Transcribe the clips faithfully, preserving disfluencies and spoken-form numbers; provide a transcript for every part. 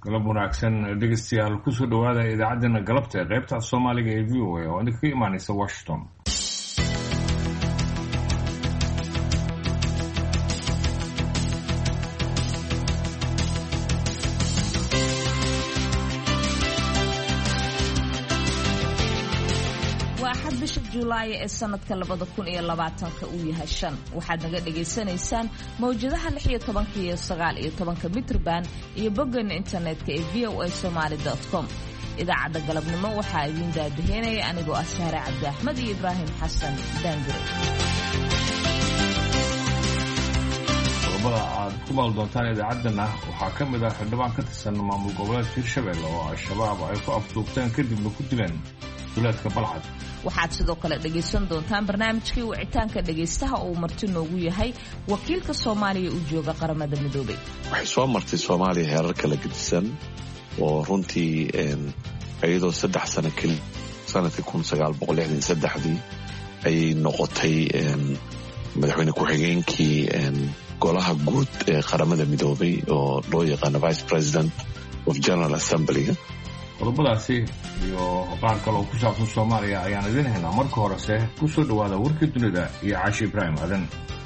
galab wanaagsan dhegeystayaal ku soo dhawaada idaacadana galabta qaybta Soomaaliga ee V O A oo idinka imaanaysa Washington. July ee sanadka labada kun iyo labaatanka uu yahay shan waxaad naga dhageysanaysaan mawjadaha lix iyo toban iyo sagaal iyo toban mitrban iyo boggan internetka ee v o a somali dot com. idaacadda galabnimo waxaa idin daadihinaya anigoo ah Sahra Cabdi Axmed iyo Ibraahim Xasan Daangure. qodobada aad ku maal doontaan idaacadana waxaa ka mid ah xildhibaan ka tirsan maamul goboleedka Hirshabelle oo Al-Shabaab ay ku afduubteen kadibna ku dileen duleedka Balcad. waxaad sidoo kale dhageysan doontaan barnaamijkii wicitaanka dhageystaha oo marti noogu yahay wakiilka Soomaaliya u jooga qaramada midoobay. waxay soo martay Soomaaliya heerar kala gedisan oo runtii iyadoo saddex sano keli sanadkii kun sagaal boqol lixdan iyo saddexdii ay noqotay madaxweyne ku-xigeenkii golaha guud ee qaramada midoobay oo loo yaqaano Vice President of General Assembly. qodobadaasi iyo qaar kale oo ku saabsan Soomaaliya ayaan idin haynaa. marka horese ku soo dhawaada warkii dunida iyo Caashi Ibraahim Aadan.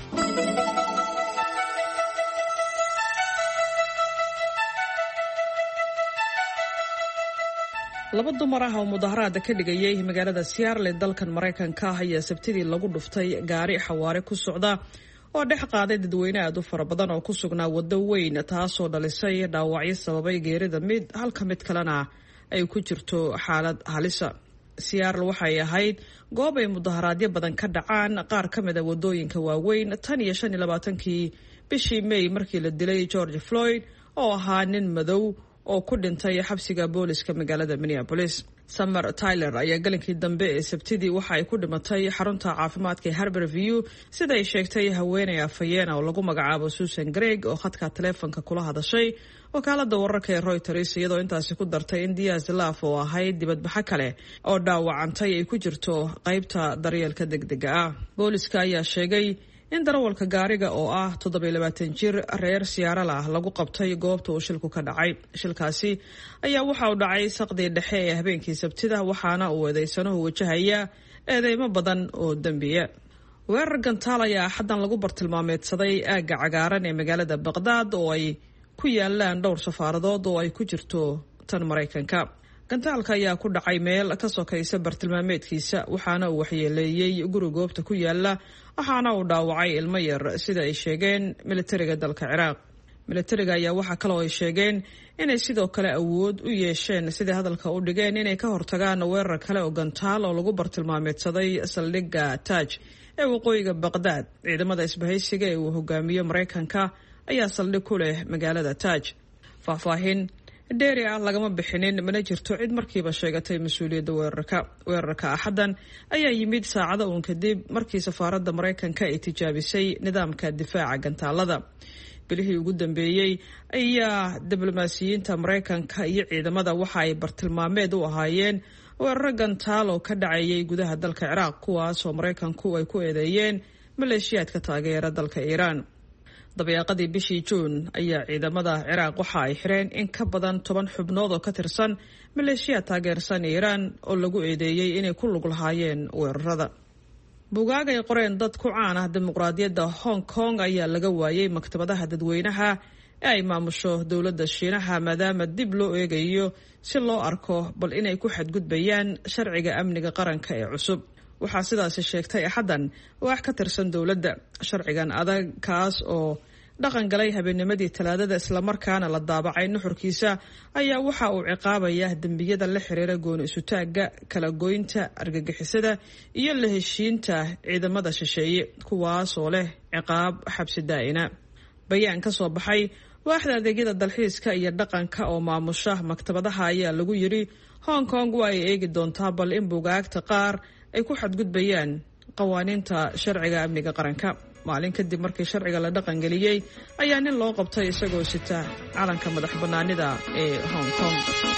laba dumar ah oo mudaharaad ka dhigayay magaalada Seattle dalkan Mareykanka ayaa sabtidii lagu dhuftay gaari xawaare ku socda oo dhex qaaday dadweyne aad u fara badan oo ku sugnaa waddo weyn taasoo dhalisay dhaawacyo sababay geerida mid halka mid kalena ay ku jirto xaalad halisa. Seattle waxay ahayd goob ay mudaharaadyo badan ka dhacaan qaar ka mid ah wadooyinka waaweyn tan iyo shan iyo labaatankii bishii May markii la dilay George Floyd oo ahaa nin madow oo ku dhintay xabsiga booliska magaalada Minneapolis. Summer Tyler ayaa galinkii dambe ee sabtidii waxa ay ku dhimatay xarunta caafimaadka ee Harborview sida ay sheegtay haweeney afhayeen oo lagu magacaabo Susan Gregg oo khadka taleefanka kula hadashay wakaalada wararka ee Reuters iyadoo intaasi ku dartay in Diaz Laaf oo ahayd dibadbaxa kale oo dhaawacantay ay ku jirto qaybta daryeelka degdega ah. booliska ayaa sheegay in darawalka gaariga oo ah toddoba iyo labaatan jir reer Seattle ah lagu qabtay goobta uu shilku ka dhacay. shilkaasi ayaa waxa uu dhacay saqdii dhexe ee habeenkii Sabtida waxaana uu eedeysanahu wajahaya eedeymo badan oo dambiye. weerar gantaal ayaa xadan lagu bartilmaameedsaday aagga cagaaran ee magaalada Baghdad oo ay ku yaalaan dhowr safaaradood oo ay ku jirto tan Mareykanka. gantaalka ayaa ku dhacay meel ka sokaysa bartilmaameedkiisa waxaana uu waxyeeleeyay guri goobta ku yaala waxaana uu dhaawacay ilmo yar sida ay sheegeen militariga dalka Ciraaq. militariga ayaa waxa kale oo ay sheegeen inay sidoo kale awood u yeesheen sida hadalka u dhigeen inay ka hortagaan weerar kale oo gantaal oo lagu bartilmaameedsaday saldhigga Taj ee waqooyiga Baghdad. ciidamada isbahaysiga ee uu hogaamiyo Mareykanka ayaa saldhig ku leh magaalada Taj. faahfaahin dheeri ah lagama bixinin mana jirto cid markiiba sheegatay mas-uuliyadda weerarka. weerarka axadan ayaa yimid saacado uun kadib markii safaaradda Mareykanka ay tijaabisay nidaamka difaaca gantaalada. bilihii ugu dambeeyey ayaa diblomaasiyiinta Mareykanka iyo ciidamada waxa ay bartilmaameed u ahaayeen weeraro gantaal oo ka dhacayay gudaha dalka Ciraaq kuwaas oo Mareykanku ay ku eedeeyeen maleeshiyaadka taageera dalka Iiraan. dabeeqadii bishii Juun ayaa ciidamada Ciraaq waxa ay xireen in ka badan toban xubnood oo ka tirsan maleeshiyaad taageersan Iiraan oo lagu eedeeyay inay ku lug lahaayeen weerarada. buugaag ay qoreen dad ku caan ah dimuqraadiyadda Hong Kong ayaa laga waayay maktabadaha dadweynaha ee ay maamusho dowladda Shiinaha maadaama dib loo eegayo si loo arko bal inay ku xadgudbayaan sharciga amniga qaranka ee cusub. waxaa sidaasi sheegtay axadan wax ka tirsan dowladda. sharcigan adag kaas oo dhaqan galay habeennimadii Talaadada isla markaana la daabacay nuxurkiisa ayaa waxa uu ciqaabaya dambiyada la xiriira gooni isu taagga, kala goynta, argagixisada iyo la heshiinta ciidamada shisheeye kuwaas oo leh ciqaab xabsi daa'ina. bayaan ka soo baxay waaxda adeegyada dalxiiska iyo dhaqanka oo maamusha maktabadaha ayaa lagu yiri Hong Kong waa ay eegi doontaa bal in buugaagta qaar ay ku xadgudbayaan qawaaniinta sharciga amniga qaranka. maalin kadib markii sharciga la dhaqan geliyay ayaa nin loo qabtay isagoo sita calanka madax bannaanida ee Hong Kong.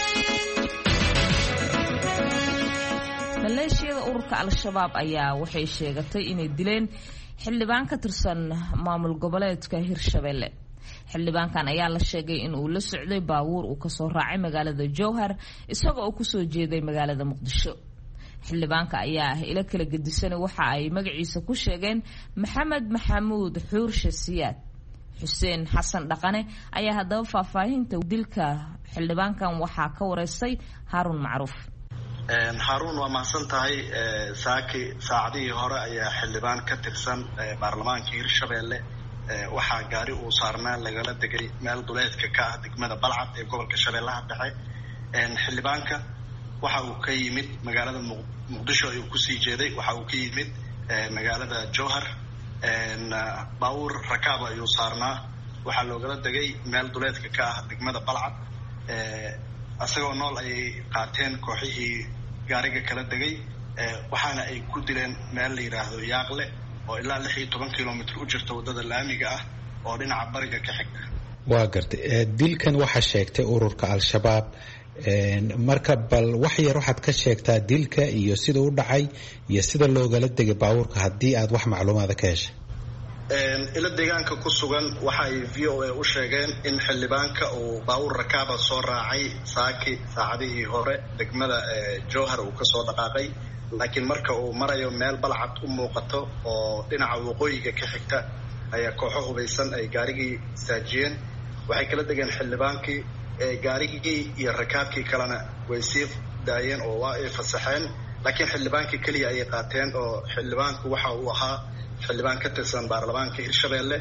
maleeshiyada ururka Al-Shabaab ayaa waxay sheegatay inay dileen xildhibaan ka tirsan maamul goboleedka Hirshabelle. xildhibaankan ayaa la sheegay in uu la socday baabuur uu kasoo raacay magaalada jowhar isagoo uu kusoo jeeday magaalada muqdisho. xildhibaanka ayaa ah ilo kala gedisan waxa ay magaciisa ku sheegeen maxamed maxamuud xuurshe siyaad. xuseen xasan dhaqane ayaa haddaba faahfaahinta dilka xildhibaankan waxaa ka wareysay Haarun Macruuf. Haarun waa mahadsan tahay. saaki saacadihii hore ayaa xildhibaan ka tirsan baarlamaanka Hirshabeelle waxaa gaari uu saarnaa lagala degay meel duleedka ka ah degmada Balcad ee gobolka Shabeellaha Dhexe. xildhibaanka waxa uu ka yimid magaalada muqdisho ayuu kusii jeeday. waxa uu ka yimid magaalada jowhar. baabuur rakaab ayuu saarnaa waxaa loogala degay meel duleedka ka ah degmada Balcad. isagoo nool ayay qaateen kooxihii gaariga kala degay waxaana ay ku dileen meel la yidhaahdo yaaqle oo ilaa lix iyo toban kilomitr u jirta wadada laamiga ah oo dhinaca bariga ka xigta. waa gartay dilkan waxaa sheegtay ururka al-shabaab. marka bal wax yar waxaad ka sheegtaa dilka iyo sida u dhacay iyo sida loogala degay baabuurka haddii aad wax macluumaada ka heshay. ila deegaanka ku sugan waxa ay v o a u sheegeen in xildhibaanka uu baabuur rakaaba soo raacay saaki saacadihii hore degmada jowhar uu kasoo dhaqaaqay laakiin marka uu marayo meel Balcad u muuqato oo dhinaca waqooyiga ka xigta ayaa kooxo hubaysan ay gaarigii istaajiyeen. waxay kala degeen xildhibaankii gaarigii iyo rakaabkii kalena way sii daayeen oo waa ay fasaxeen laakiin xildhibaankii keliya ayay qaateen oo xildhibaanku waxa uu ahaa xildhibaan ka tirsan baarlamaanka Hirshabeelle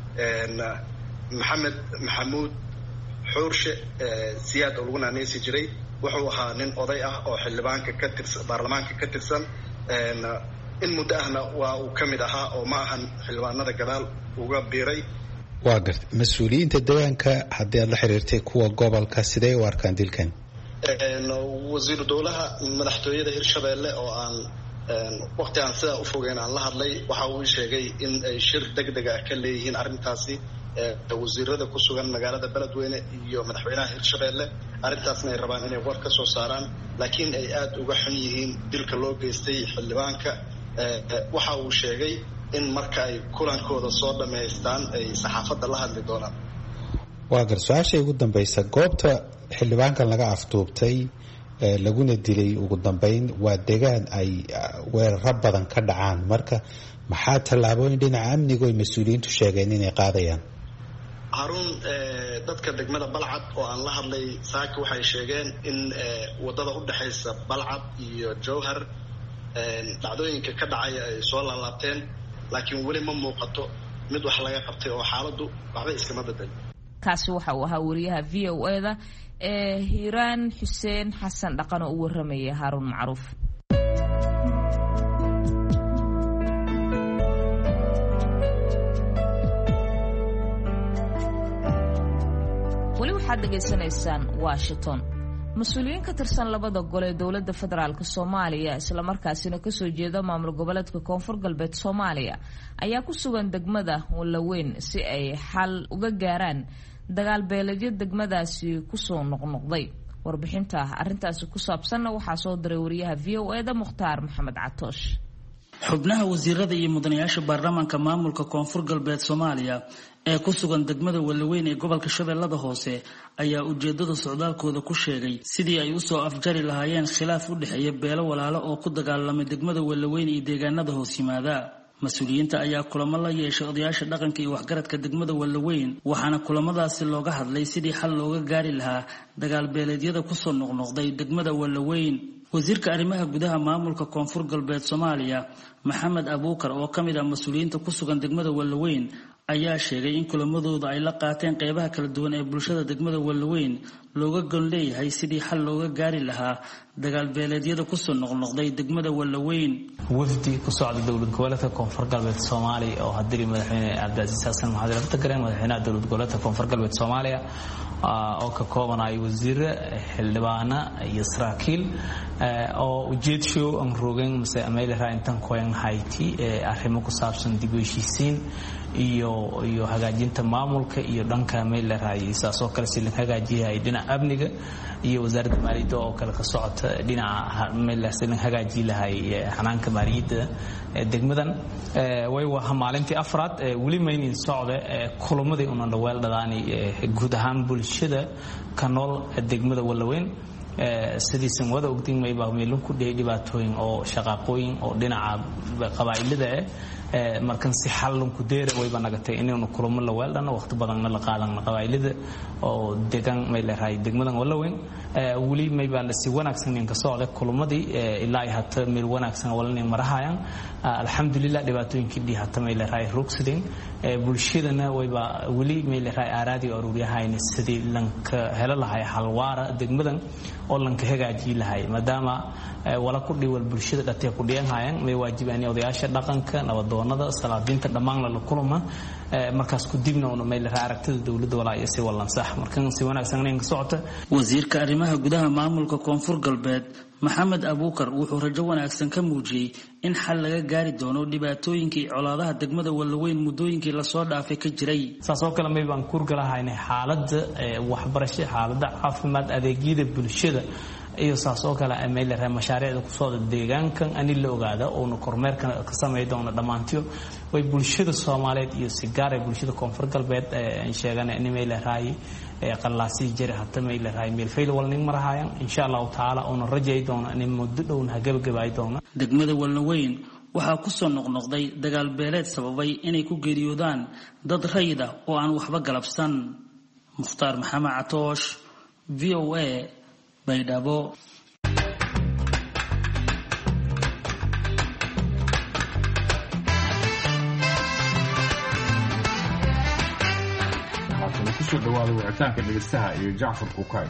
maxamed maxamuud xuurshe siyaad oo lagu naanaysi jiray. wuxuu ahaa nin oday ah oo xildhibaanka ka tirsan baarlamaanka ka tirsan in muddo ahna waa uu ka mid ahaa oo ma ahan xildhibaanada gadaal uga biiray. waa gartay mas-uuliyiinta deegaanka haddii aad la xiriirtay kuwa gobolka sidee u arkaan dilkan? wasiiru dowlaha madaxtooyada Hirshabeelle oo aan waqti aan sidaa u fogeyn aan la hadlay waxa uu sheegay in ay shir degdeg ah ka leeyihiin arrintaasi wasiirada ku sugan magaalada Beledweyne iyo madaxweynaha Hirshabeelle. arrintaasna ay rabaan inay war ka soo saaraan laakiin ay aad uga xun yihiin dilka loo geystay xildhibaanka. waxa uu sheegay in marka ay kulankooda soo dhammaystaan ay saxaafadda la hadli doonaan. waa gar su-aasha ugu dambaysa goobta xildhibaankan laga afduubtay laguna dilay ugu dambeyn waa deegaan ay weeraro badan ka dhacaan marka maxaa tallaabooyin dhinaca amniga ay mas-uuliyiintu sheegeen inay qaadayaan? Haarun dadka degmada Balcad oo aan la hadlay saaki waxay sheegeen in wadada u dhaxaysa Balcad iyo Jowhar dhacdooyinka ka dhacaya ay soo laalaabteen laakiin weli ma muuqato mid wax laga qabtay oo xaaladdu waxba iskama bedelin. kaasi waxa uu ahaa wariyaha v o a da ee Hiiraan Xuseen Xasan Dhaqan oo u waramaya Haarun Macruuf. weli waxaad dhageysanaysaan Washington. mas-uuliyiin ka tirsan labada gole ee dowladda federaalk Soomaaliya isla markaasina ka soo jeeda maamul goboleedka Koonfur Galbeed Soomaaliya ayaa ku sugan degmada Walaweyn si ay xal uga gaaraan dagaal beeleedyo degmadaasi ku soo noqnoqday. warbixinta arrintaasi ku saabsanna waxaa soo diray wariyaha v o a da Mukhtaar Maxamed Catoosh. xubnaha wasiirada iyo mudanayaasha baarlamaanka maamulka Koonfur Galbeed Soomaaliya ee ku sugan degmada Walaweyn ee gobolka Shabeellada Hoose ayaa ujeedada socdaalkooda ku sheegay sidii ay u soo afjari lahaayeen khilaaf u dhaxeeya beelo walaalo oo ku dagaalamay degmada Walaweyn iyo deegaanada hoos yimaada. mas-uuliyiinta ayaa kulamo la yeeshay odayaasha dhaqanka iyo waxgaradka degmada Walaweyn waxaana kulamadaasi looga hadlay sidii xal looga gaari lahaa dagaal beeleedyada ku soo noqnoqday degmada Walaweyn. wasiirka arrimaha gudaha maamulka Koonfur Galbeed Soomaaliya Maxamed Abuukar oo ka mid ah mas-uuliyiinta ku sugan degmada Walaweyn ayaa sheegay in kulamadooda ay la qaateen qeybaha kala duwan ee bulshada degmada Walaweyn looga gon leeyahay sidii xal looga gaari lahaa dagaal beeleedyada ku soo noqnoqday degmada Walaweyn. wafdi ku socda dowlad goboleedka Koonfur Galbeed Soomaaliya oo hadii madaxweyne Cabdicasiis Xasan Maxamed Abdiqaadir madaxweynaha dowlad goboleedka Koonfur Galbeed Soomaaliya oo ka koobanay wasiir xildhibaana iyo saraakiil oo ujeedsho aan roogeen mise ameelaha intan qoyan Haiti ee arrimo ku saabsan dib u heshiisiin iyo iyo hagaajinta maamulka iyo dhanka meelaha isaasoo kale si la hagaajiyay dhinaca amniga iyo wasaaradda maaliyadda oo kale ka socota dhinaca meelaha si la hagaaji lahay xanaanka maaliyadda degmadan way waa maalintii afraad wali maynin socda kulamadii una dhaweel dhadaani guud ahaan bulshada ka nool degmada Walaweyn sidiisan wada ogtiin may baa meelun ku dhibaatooyin oo shaqaqooyin oo dhinaca qabaa'ilada ah markan si xalun ku deer way banagatay inaynu kulamo la weeldana waqti badan la qaadan qabaa'ilada oo deegan may leeyahay degmadan Walaweyn wali may baa la si wanaagsan in ka socda kulamadii ilaa hata meel wanaagsan walna marahayaan alxamdulillah dhibaatooyinkii dhii hata may leeyahay rugsideen bulshadana way baa wali may leeyahay aaraadi ururiyahayna sidii lanka hela lahay halwaara degmadan oo lanka hagaaji lahay maadaama wala ku dhiwal bulshada dhatay ku dhiyanayaan may waajibaan odayaasha dhaqanka nabadoonada salaadiinta dhamaan la kulma markaas ku dibna oo may leeyahay aragtida dawladda walaa ay si wallan sax markan si wanaagsan in ka socota wasiirka arrimaha gudaha maamulka koonfur galbeed Maxamed Abuukar wuxuu rajo wanaagsan ka muujiyay in xal laga gaari doono dhibaatooyinkii colaadaha degmada Walaweyn muddooyinkii la soo dhaafay ka jiray saasoo kale may baan kurgalahaynay xaaladda waxbarasho xaaladda caafimaad adeegyada bulshada iyo saasoo kale ay leeyahay mashaariicda ku soo deegaankan ani la ogaado oo kormeerka ka sameeyo doona dhamaantiyo way bulshada Soomaaliyeed iyo si gaar ah bulshada koonfur galbeed ay sheegan in ay leeyahay qalaasi jir hatta may leeyahay meel fayl walnin marahayaan insha Allah taala oo rajay doona in muddo dhowna gabagabay doona degmada Walaweyn waxaa ku soo noqnoqday dagaal beeleed sababay inay ku geeriyoodaan dad rayid ah oo aan waxba galabsan Mukhtaar Maxamed Catoosh V O A Baydhabo kusoo dhawaada wicitaanka dhegeystaha iyo Jacfar Kukay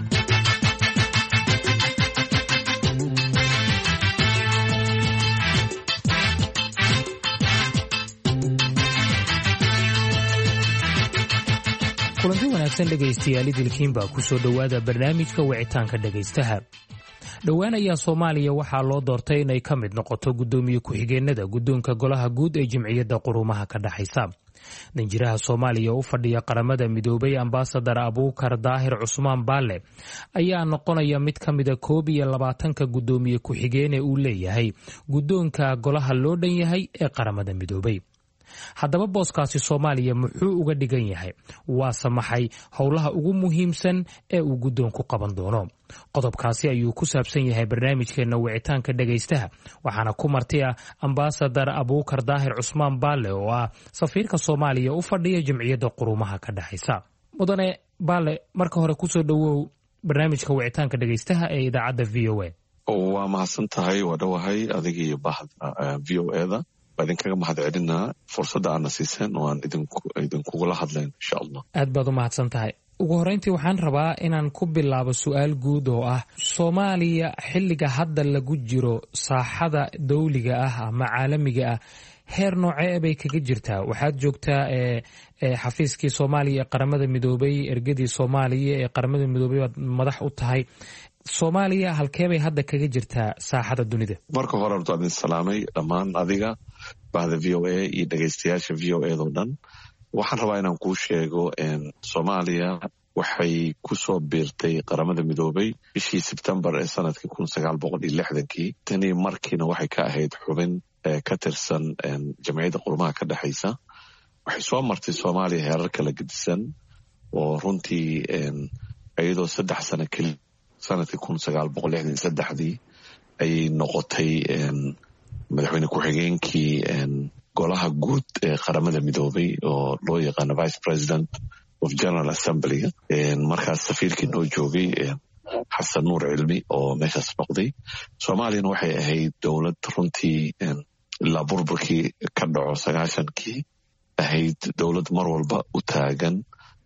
kulanti wanaagsan dhegaystayaal idilkiinba kusoo dhawaada barnaamijka wicitaanka dhegaystaha dhowaan ayaa Soomaaliya waxaa loo doortay inay ka mid noqoto gudoomiye ku-xigeenada guddoonka golaha guud ee Jimciyadda Quruumaha ka dhaxaysa danjiraha Soomaaliya u fadhiya qaramada midoobay ambassador Abuukar Daahir Cusmaan Baalle ayaa noqonaya mid ka mid ah koob iyo labaatanka gudoomiye ku-xigeen ee uu leeyahay guddoonka golaha loo dhan yahay ee qaramada midoobay haddaba booskaasi Soomaaliya muxuu uga dhigan yahay waa samaxay howlaha ugu muhiimsan ee uu guddoonku qaban doono qodobkaasi ayuu ku saabsan yahay barnaamijkeena wicitaanka dhagaystaha waxaana ku martiya ambassador Abuukar Daahir Cusmaan Baalle oo ah safiirka Soomaaliya u fadhiya Jimciyadda Quruumaha ka dhaxaysa mudane Baalle marka hore ku soo dhawow barnaamijka wicitaanka dhagaystaha ee idaacadda V O A waa mahadsan tahay waa dhawahay adiga iyo bahda V O A da baadin kaga mahad celinaa fursadda aana siiseen oo aan idinkugula hadlayn insha Allah aad baad u mahadsan tahay ugu horeyntii waxaan rabaa inaan ku bilaabo su'aal guud oo ah Soomaaliya xilliga hadda lagu jiro saaxada dawliga ah ama caalamiga ah heer noocee bay kaga jirtaa waxaad joogtaa ee xafiiskii Soomaaliya ee qaramada midoobay ergadii Soomaaliya ee qaramada midoobay madax u tahay Soomaaliya halkee bay hadda kaga jirtaa saaxada dunida marka hore horta aan salaamay dhammaan adiga bahda V O A iyo dhagaystayaasha V O A oo dhan waxaan rabaa inaan kuu sheego Soomaaliya waxay ku soo biirtay qaramada midoobay bishii September ee sanadkii kun sagaal boqol iyo lixdankii tani markiina waxay ka ahayd xubin ka tirsan Jimciyadda Quruumaha ka dhaxaysa waxay soo martay Soomaaliya heerar kala gedisan oo runtii iyadoo saddex sano kaliya sanadkii kun sagaal boqol lixdan iyo saddexdii ayay noqotay madaxweyne ku-xigeenkii golaha guud ee qaramada midoobay oo loo yaqaano vice president of general assembly markaas safiirkii noo joogay xasan nuur cilmi oo meeshaas noqday soomaaliyana waxay ahayd dowlad runtii ilaa burburkii ka dhaco sagaashankii ahayd dowlad mar walba u taagan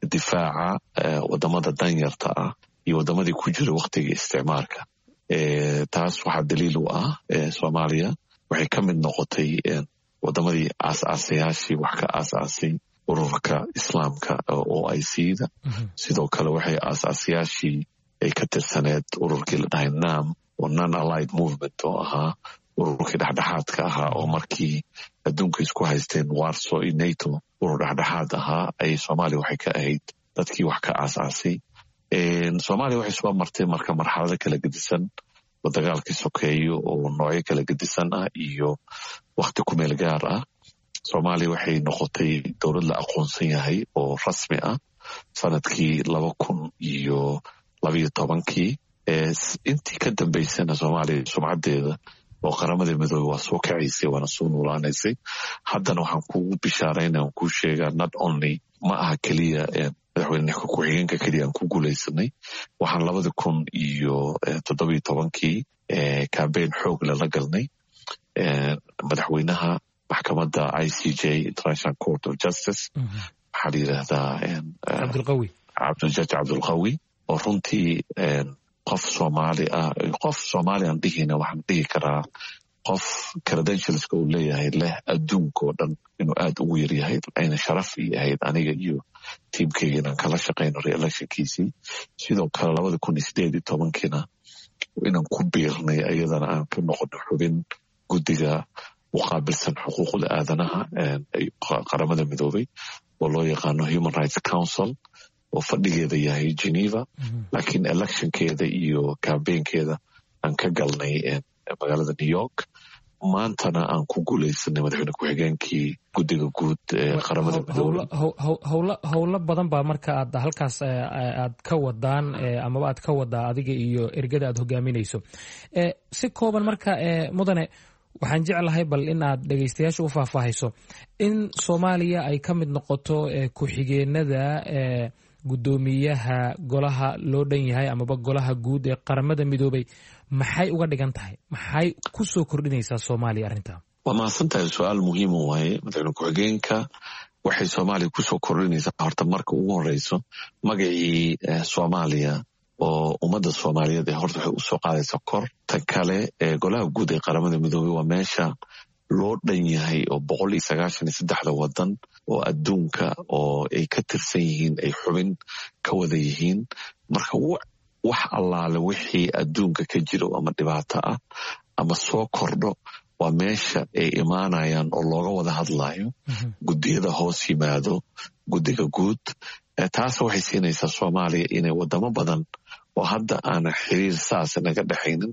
difaaca wadamada danyarta ah iyo wadamadii ku jira waqtigii isticmaarka taas waxaa daliil u ah Soomaaliya waxay ka mid noqotay wadamadii aasaasayaashii wax ka aasaasay ururka islaamka O I C da sidoo kale waxay aasaasayaashii ay ka tirsaneed ururkii la dhahay NAM oo non-allied movement oo ahaa ururkii dhexdhexaadka ahaa oo markii adduunka isku haysteen Warsaw iyo NATO urur dhexdhexaad ahaa ay Soomaaliya waxay ka ahayd dadkii wax ka aasaasay Soomaaliya waxay soo martay marka marxalado kala gedisan oo dagaalkii sokeeyo oo noocyo kala gedisan ah iyo wakhti ku meel gaar ah. soomaaliya waxay noqotay dowlad la aqoonsan yahay oo rasmi ah sanadkii laba kun iyo labayo tobankii. intii ka dambaysana soomaaliya sumcadeeda oo qaramada midoobey waa soo kacaysay waana soo noolaanaysay. haddana waxaan kugu bishaarayna aan kuu sheegaa not only ma aha keliya madaxweyne ku-xigeenka keliya aan ku guulaysanay. waxaan labada kun iyo toddobiyo tobankii campaign xoog lala galnay madaxweynaha maxkamadda I C J International Court of Justice waxaa la yidhaahdaa cabdulqawi cabduljaaj cabdulqawi oo runtii qof soomaali ah qof soomaali aan dhihina waxaan dhihi karaa qof credentialska uu leeyahay leh adduunka oo dhan inuu aad ugu yaryahay. ayna sharaf ii ahayd aniga iyo tiimkeyga inaan kala shaqayno re-electionkiisii. sidoo kale labada kun iyo sideed iyo tobankiina inaan ku biirnay ayadana aan ka noqono xubin guddiga muqaabilsan xuquuqda aadanaha qaramada midoobey oo loo yaqaano Human Rights Council oo fadhigeeda yahay Geneva. laakiin electionkeeda iyo campaignkeeda aan ka galnay magaalada New York. maantana aan ku guulaysanay madaxweyne ku-xigeenkii guddiga guud ee qaramada midoobey. howlo badan baa marka aad halkaas aad ka wadaan amaba aad ka wadaa adiga iyo ergada aad hogaaminayso. si kooban marka mudane waxaan jeclahay bal in aad dhegaystayaasha u faahfaahayso in Soomaaliya ay ka mid noqoto ku-xigeenada guddoomiyaha golaha loo dhan yahay amaba golaha guud ee qaramada midoobey. maxay uga dhigan tahay? maxay ku soo kordhinaysaa Soomaaliya arrintan? waa mahadsantahay, su-aal muhiim waaye. madaxweyne ku-xigeenka waxay Soomaaliya ku soo kordhinaysaa horta marka ugu horeyso magacii Soomaaliya oo ummadda Soomaaliyeed ee horta waxay u soo qaadaysaa kor. tan kale ee golaha guud ee qaramada midoobey waa meesha loo dhan yahay oo boqol iyo sagaashan iyo saddexda wadan oo adduunka oo ay ka tirsan yihiin ay xubin ka wada yihiin. marka wax allaale wixii adduunka ka jiro ama dhibaato ah ama soo kordho waa meesha ay imaanayaan oo looga wada hadlayo. guddiyada hoos yimaado guddiga guud. taas waxay siinaysaa Soomaaliya inay wadamo badan oo hadda aanan xiriir saas naga dhexaynin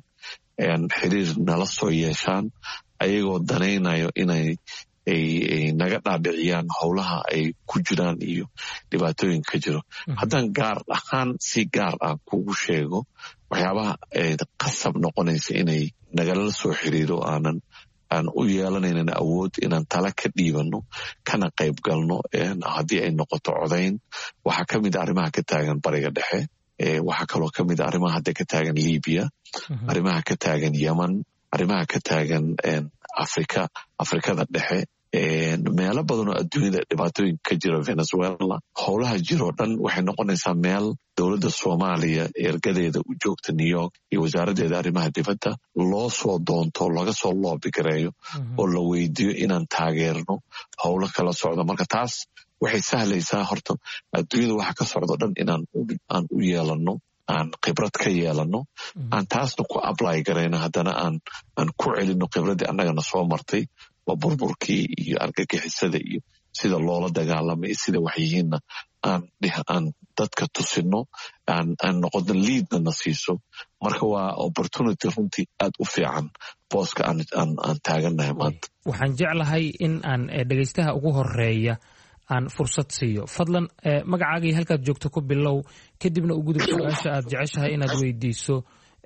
xiriir nala soo yeeshaan ayagoo danaynayo inay ay naga dhaadhiciyaan howlaha ay ku jiraan iyo dhibaatooyinka ka jiro. haddaan gaar ahaan si gaar ah kugu sheego waxyaabaha qasab noqonaysa inay nagala soo xiriiro aanan aan u yeelanaynan awood inaan tala ka dhiibano kana qayb galno haddii ay noqoto codayn. waxaa ka mid a arrimaha ka taagan bariga dhexe. waxaa kaloo ka mid a arrimaha hadda ka taagan Libiya, arrimaha ka taagan Yemen, arrimaha ka taagan Afrika Afrikada dhexe, meelo badan oo adduunyada dhibaatooyinka ka jira Venezuela. howlaha jiroo dhan waxay noqonaysaa meel dowladda Soomaaliya ergadeeda u joogta New York iyo wasaaraddeeda arrimaha dibadda loo soo doonto laga soo loobigareeyo oo la weydiiyo inaan taageerno howlo kala socdo. marka taas waxay sahlaysaa horta adduunyada waxa ka socdo dhan inaan aan u yeelano aan khibrad ka yeelano aan taasna ku apply garayno haddana aan aan ku celino khibraddii annagana soo martay waa burburkii iyo argagixisada iyo sida loola dagaalamay sida waxyihiinna aan aan dadka tusino aan aan noqono liidna na siiso. marka waa opportunity runtii aad u fiican booska aan aan aan taagannahay maanta. waxaan jeclahay in aan dhegaystaha ugu horeeya aan fursad siiyo. fadlan magacaaga iyo halkaad joogto ku bilow kadibna u gudub su-aasha aad jeceshahay inaad weydiiso.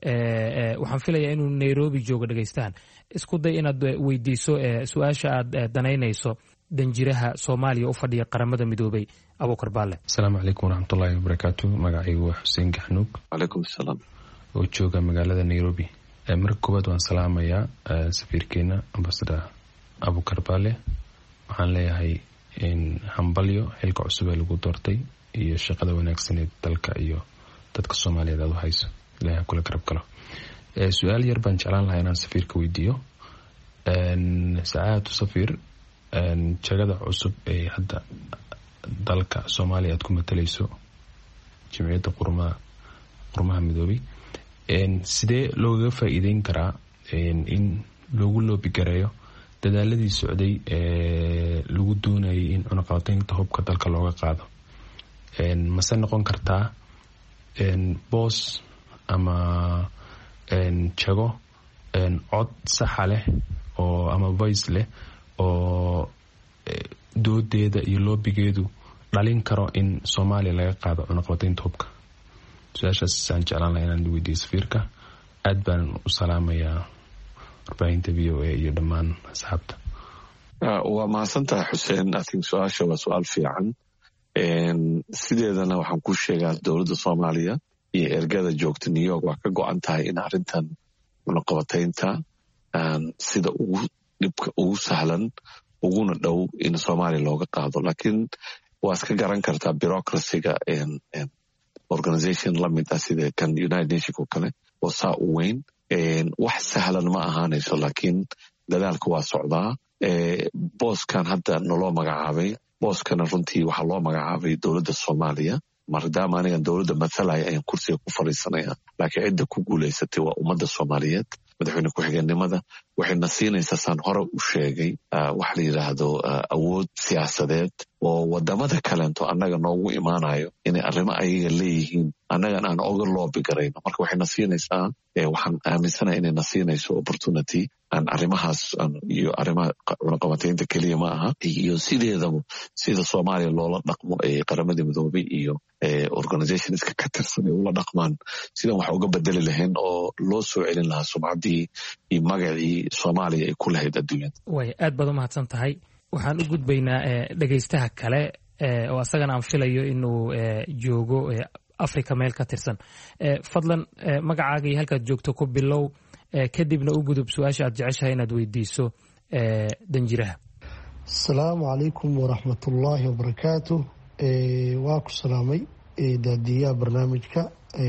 waxaan filayaa inuu Nairobi joogo dhegaystahan. isku day inaad weydiiso su-aasha aad danaynayso danjiraha Soomaaliya u fadhiya qaramada midoobey Abuukar Baalle. asalaamu calaykum waraxmatullaahi wabarakaatu. magacaygu waa Xuseen Gaxnuug. calaykum asalaam. oo jooga magaalada Nairobi. marka koowaad waan salaamayaa safiirkeena ambassador Abuukar Baalle. waxaan leeyahay hambalyo xilka cusub ee lagu doortay iyo shaqada wanaagsaneed dalka iyo dadka Soomaaliyeed aad u hayso. ilaahay kula garab galo. su-aal yar baan jeclaan lahaa inaan safiirka weydiiyo. sacaadatu safiir, jagada cusub ee hadda dalka Soomaaliya aad ku matalayso jimciyadda qurmaha qurmaha midoobay, sidee looga faa'iideyn karaa in loogu loobi gareeyo dadaaladii socday ee lagu doonayay in cunaqabataynta hubka dalka looga qaado? mase noqon kartaa boos ama jago cod saxa leh oo ama voice leh oo doodeeda iyo loobigeedu dhalin karo in Soomaaliya laga qaado cunaqabataynta hubka? su-aashaas aan jeclaan lahaa inaan weydiiyo safiirka. aad baan u salaamayaa warbaahinta v o a iyo dhammaan asxaabta. waa mahadsantahay xuseen. I think su-aasha waa su-aal fiican. sideedana waxaan ku sheegaa dowladda Soomaaliya iyo ergada joogta New York waa ka go-an tahay in arrintan cunaqabataynta sida ugu dhibka ugu sahlan uguna dhow in Soomaaliya looga qaado. laakiin waa iska garan kartaa bureaucracy-ga organization lamid ah sida kan United Nations oo kale oo saa u weyn. wax sahlan ma ahaanayso, laakiin dadaalka waa socdaa. booskan hadda naloo magacaabay, booskana runtii waxaa loo magacaabay dowladda Soomaaliya. maadaama anigan dowladda mathalaya ayaan kursiga ku fadhiisanaya, laakiin cidda ku guulaysatay waa ummadda Soomaaliyeed. madaxweyne ku-xigeenimada waxayna siinaysaa saan hore u sheegay waxa la yidhaahdo awood siyaasadeed oo wadamada kaleento annaga noogu imaanayo inay arrimo ayaga leeyihiin annagan aan oga loobi garayno. marka waxayna siinaysaa waxaan aaminsanaha inayna siinayso opportunity aan arrimahaas iyo arrimaha cunaqabataynta keliya ma aha, iyo sideedaba sida Soomaaliya loola dhaqmo ee qaramada midoobay iyo organizationska ka tirsan ay ula dhaqmaan sidan wax uga bedeli lahayn oo loo soo celin lahaa sumcaddii iyo magacii Soomaaliya ay ku lahayd adduunyada. way aad baad u mahadsan tahay. waxaan u gudbaynaa dhegaystaha kale oo asagana aan filayo inuu joogo Afrika meel ka tirsan. fadlan magacaaga iyo halkaad joogto ku bilow, kadibna u gudub su-aasha aad jeceshahay inaad weydiiso danjiraha. asalaamu calaykum waraxmatullaahi wabarakaatu. waa ku salaamay daadiyaha barnaamijka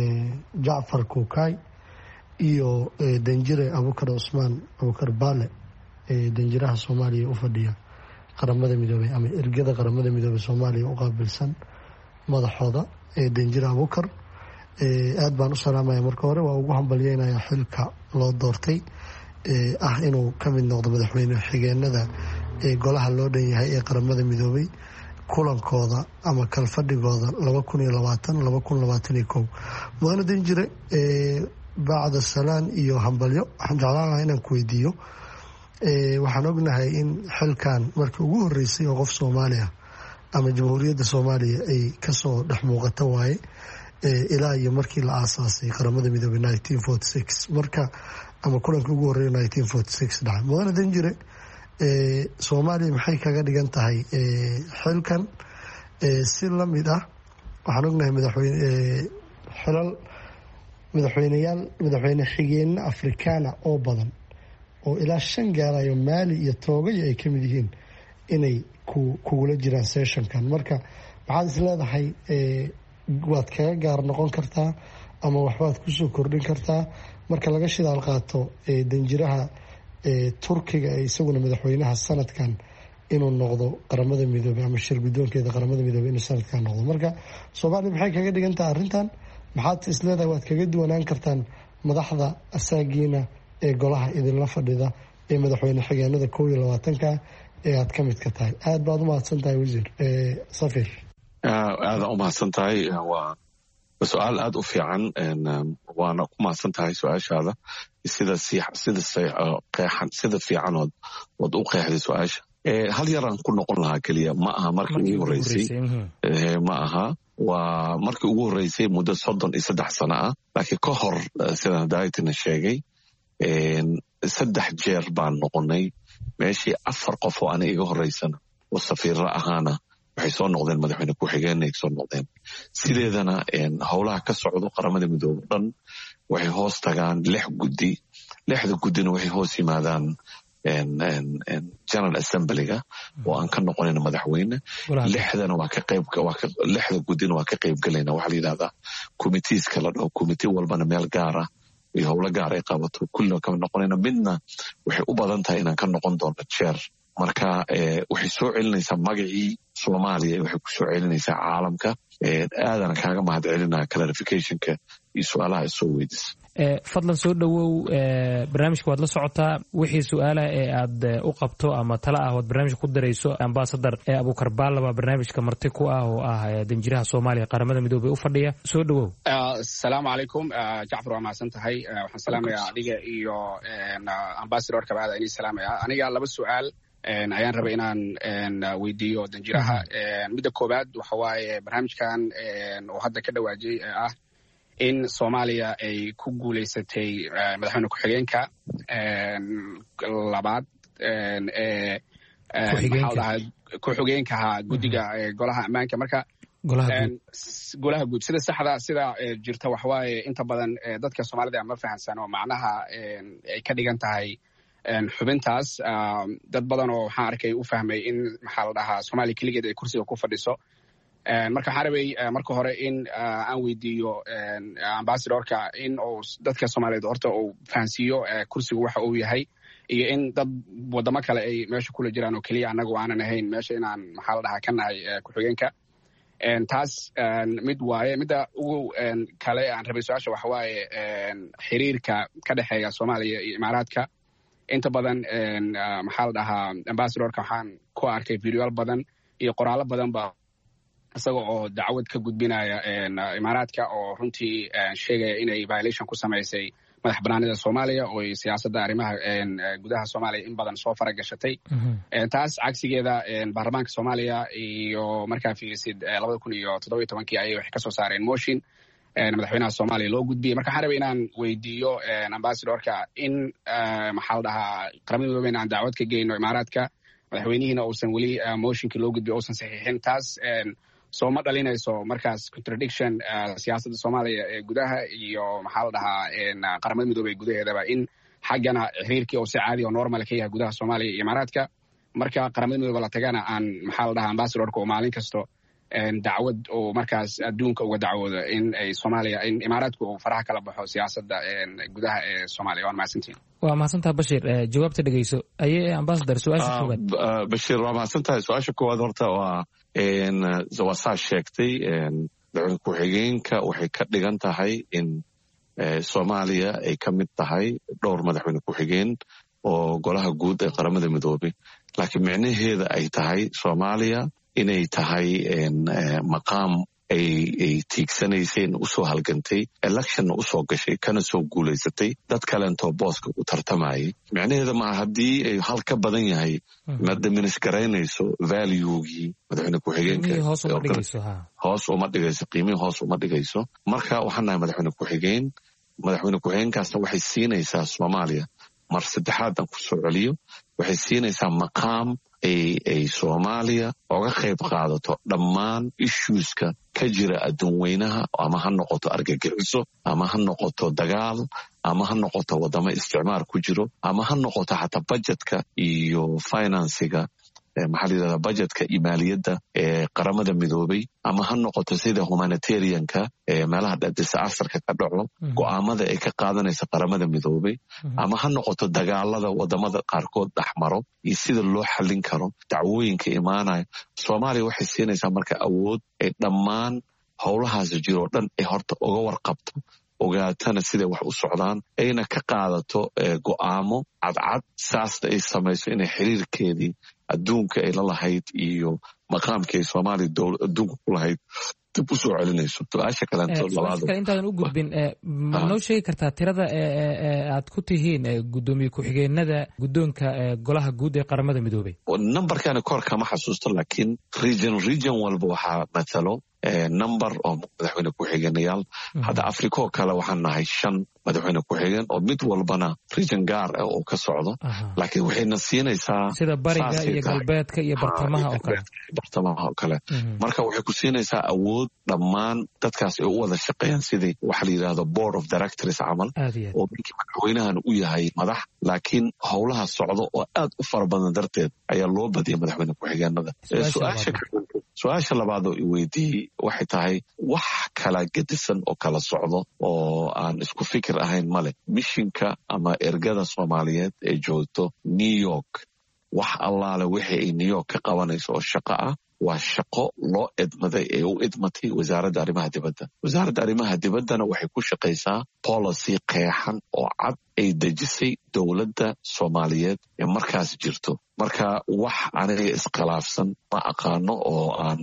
Jacfar Kuukay iyo danjire Abubakar Cusmaan Abubakar Baale, danjiraha Soomaaliya u fadhiya qaramada midoobay ama ergada qaramada midoobay Soomaaliya u qaabilsan madaxooda danjire Abubakar. aad baan u salaamaya. marka hore waa ugu hambalyeynaya xilka loo doortay ah inuu ka mid noqdo madaxweyne xigeenada ee golaha loo dhan yahay ee qaramada midoobay kulankooda ama kalfadhigooda laba kun iyo labaatan laba kun labaatan iyo kow. mudane danjire bacda salaan iyo hambalyo, waxaan jeclaan lahaa inaan ku weydiiyo, waxaan ognahay in xilkan markii ugu horeysay oo qof Soomaali ah ama jamhuuriyadda Soomaaliya ay kasoo dhex muuqata waaye ilaa iyo markii la aasaasay qaramada midoobay nineteen forty six, marka ama kulankii ugu horeeya nineteen forty six dhacay. mudane danjire Soomaaliya maxay kaga dhigan tahay xilkan? si la mid ah waxaan ognahay madaxweyne xilal madaxweyneyaal madaxweyne xigeenna Afrikaana oo badan oo ilaa shan gaarayo Maali iyo Toogaya ay ka mid yihiin inay kugula jiraan sessionkan. marka maxaad is leedahay waad kaga gaar noqon kartaa ama waxbaad kusoo kordhin kartaa marka laga shidaal qaato danjiraha Turkiga ee isaguna madaxweynaha sanadkan inuu noqdo qaramada midoobay ama shir guddoonkeeda qaramada midoobay inuu sanadkan noqdo. marka Soomaaliya maxay kaga dhigan tahay arrintan? maxaad is leedahay waad kaga duwanaan kartaan madaxda asaagiina ee golaha idinla fadhida ee madaxweyne xigeenada kow iyo labaatanka ee aad ka mid ka tahay? aad baad u mahadsan tahay wasiir Safir. aada u mahadsan tahay. waa su-aal aada u fiican, waana ku mahadsan tahay su-aashaada sida sida qeexan sida fiicanood waad u qeexday su-aasha. hal yaraan ku noqon lahaa keliya ma aha markii ugu horeysay ma aha waa markii ugu horeysay muddo soddon iyo saddex sano ah, laakiin ka hor sidaan daayitina sheegay saddex jeer baan noqonay meeshii afar qof oo ana iga horeysana oo safiirra ahaana waxay soo noqdeen madaxweyne ku-xigeenna ay soo noqdeen. sideedana howlaha ka socdo qaramada midoobay dhan waxay hoos tagaan lix guddi. lixda guddina waxay hoos yimaadaan general assemblyga oo aan ka noqonayna madaxweyne. lixdana waa ka qayb lixda guddina waa ka qayb galayna. waxaa la yidhahdaa committeeska la dhaho, committee walbana meel gaara iyo howlo gaar ay qabato, kullina kama noqonayna. midna waxay u badan tahay inaan ka noqon doono jeer. marka waxay soo celinaysaa magacii Soomaaliya, waxay ku soo celinaysaa caalamka. aadana kaaga mahad celinaa clarificationka iyo su-aalaha isoo weydis. fadlan soo dhowow barnaamijka waad la socotaa wixii su-aalaha ee aad u qabto ama tala ah ood barnaamijka ku darayso ambasador abukar baala baa barnaamijka marti ku ah oo ah danjiraha soomaaliya qaramada midoobey u fadhiya soo dhowow. asalaamu calaykum jacfar waa mahadsan tahay waxaan salaamayaa adiga iyo ambasadorka baada inii salaamaya aniga laba su-aal ayaan rabay inaan weydiiyo danjiraha. midda koowaad waxa waaye barnaamijkan oo hadda ka dhawaajiyey ee ah in soomaaliya ay ku guulaysatay madaxweyne ku-xigeenka labaad ee ku-xigeenkaha guddiga golaha ammaanka marka golaha guud sida saxda sida jirta waxawaaye inta badan dadka soomaalida ma fahansano macnaha ay ka dhigan tahay xubintaas. dad badan oo waxaan arkay u fahmay in maxaa la dhahaa soomaaliya keligeed ay kursiga ku fadhiso. marka waxaan rabay marka hore in aan weydiiyo ambasadorka in uu dadka soomaaliyeed horta uu fahansiiyo kursigu waxa uu yahay iyo in dad wadamo kale ay meesha kula jiraan oo keliya annagu aanan ahayn meesha inaan maxaa la dhahaa ka nahay ku-xigeenka. taas mid waaye midda ugu kale aan rabay su-aasha waxa waaye xiriirka ka dhexeeya soomaaliya iyo imaaraadka. inta badan maxaa la dhahaa ambasadorka waxaan ku arkay videoyaal badan iyo qoraallo badan ba isaga oo dacwad ka gudbinaya imaaraadka oo runtii sheegaya inay violation ku samaysay madax banaanida soomaaliya oo siyaasadda arrimaha gudaha soomaaliya in badan soo faragashatay. taas cagsigeeda baarlamaanka soomaaliya iyo markaa fiirisid labada kun iyo toddoba iyo tobankii ayay waxay kasoo saareen motion madaxweynaha soomaaliya loo gudbiyey. marka waxaan rabay inaan weydiiyo ambasadorka in maxaa la dhahaa qaramada midoobey aan dacwad ka geyno imaaraadka madaxweynihiina uusan weli motionkii loo gudbiyo uusan saxiixin. taas soo ma dhalinayso markaas contradiction siyaasadda soomaaliya ee gudaha iyo maxaa la dhahaa qaramada midoobey gudaheedaba in xaggana xiriirkii oo si caadi oo normal ka yahay gudaha soomaaliya iyo imaaraadka marka qaramada midoobe la tagana aan maxaa la dhahaa ambasadorka oo maalin kasto dacwad oo markaas adduunka uga dacwooda in ay soomaaliya in imaaraadku uu faraha kala baxo siyaasadda gudaha ee soomaaliya. waan mahadsantihin. waa mahadsantaha bashir jawaabta dhegeyso aye ambasador su-aasha koowaad. bashir waa mahadsantahay su-aasha koowaad horta waa waa saa sheegtay madaxweyne ku-xigeenka waxay ka dhigan tahay in soomaaliya ay ka mid tahay dhowr madaxweyne ku-xigeen oo golaha guud ee qaramada midoobey laakiin micnaheeda ay tahay soomaaliya inay tahay maqaam ay tiigsanayseen usoo halgantay electionna usoo gashay kana soo guulaysatay dad kalentoo booska u tartamayay. micnaheeda maa haddii ay hal ka badan yahay ma diminisgaraynayso valuegii madaxweyne ku-xigeenka hoos uma dhigayso qiimihii hoos uma dhigayso. marka waxaan nahay madaxweyne ku-xigeen madaxweyne ku-xigeenkaasna waxay siinaysaa soomaaliya mar saddexaadan ku soo celiyo waxay siinaysaa maqaam ay soomaaliya oga qayb qaadato dhammaan issueska ka jira adduunweynaha ama ha noqoto argagixiso ama ha noqoto dagaal ama ha noqoto wadamo isticmaar ku jiro ama ha noqoto xataa budgetka iyo finansiga maxaa la yidhahdaa budgetka iyo maaliyadda ee qaramada midoobey ama ha noqoto sida humanitarianka ee meelaha disasterka ka dhaco go'aamada ay ka qaadanaysa qaramada midoobey ama ha noqoto dagaalada wadamada qaarkood dhexmaro iyo sida loo xallin karo dacwooyinka imaanaya. soomaaliya waxay siinaysaa marka awood ay dhammaan howlahaasi jiroo dhan ay horta uga warqabto ogaatana siday wax u socdaan ayna ka qaadato go'aamo cadcad saasna ay samayso inay xiriirkeedii adduunka ay la lahayd iyo maqaamkii ay soomaaliya adduunka ku lahayd dib u soo celinayso. su-aasha kaleeto labaad intaadan u gudbin ma noo sheegi kartaa tirada aad ku tihiin gudoomiye ku-xigeenada guddoonka golaha guud ee qaramada midoobey? numberkani kor kama xasuusto laakiin region region walba waxaa matalo number oo madaxweyne ku-xigeenayaal. hadda africa oo kale waxaan nahay shan madaxweyne ku-xigeen oo mid walbana region gaar ah oo ka socdo laakiin waxayna siinaysaa sida bariga iyo galbeedka iyo bartamaha oo kale bartamaha oo kale marka waxay ku siinaysaa awood dhammaan dadkaas ay u wada shaqeeyaan sidii waxa la yidhahdo board of directors camal oo ninkii madaxweynahan u yahay madax laakiin howlaha socdo oo aad u fara badan darteed ayaa loo badiyay madaxweyne ku-xigeenada. su-aasha labaad oo i weydiiyey waxay tahay wax kala gedisan oo kala socdo oo aan isku fikir ahayn male. mishinka ama ergada soomaaliyeed ee joogto new york wax allaale wixii ay new york ka qabanayso oo shaqo ah waa shaqo loo idmaday ee u idmatay wasaaradda arrimaha dibadda wasaaradda arrimaha dibaddana waxay ku shaqaysaa policy qeexan oo cad ay dejisay dowladda soomaaliyeed ee markaas jirto marka wax aniga iskhilaafsan ma aqaano oo aan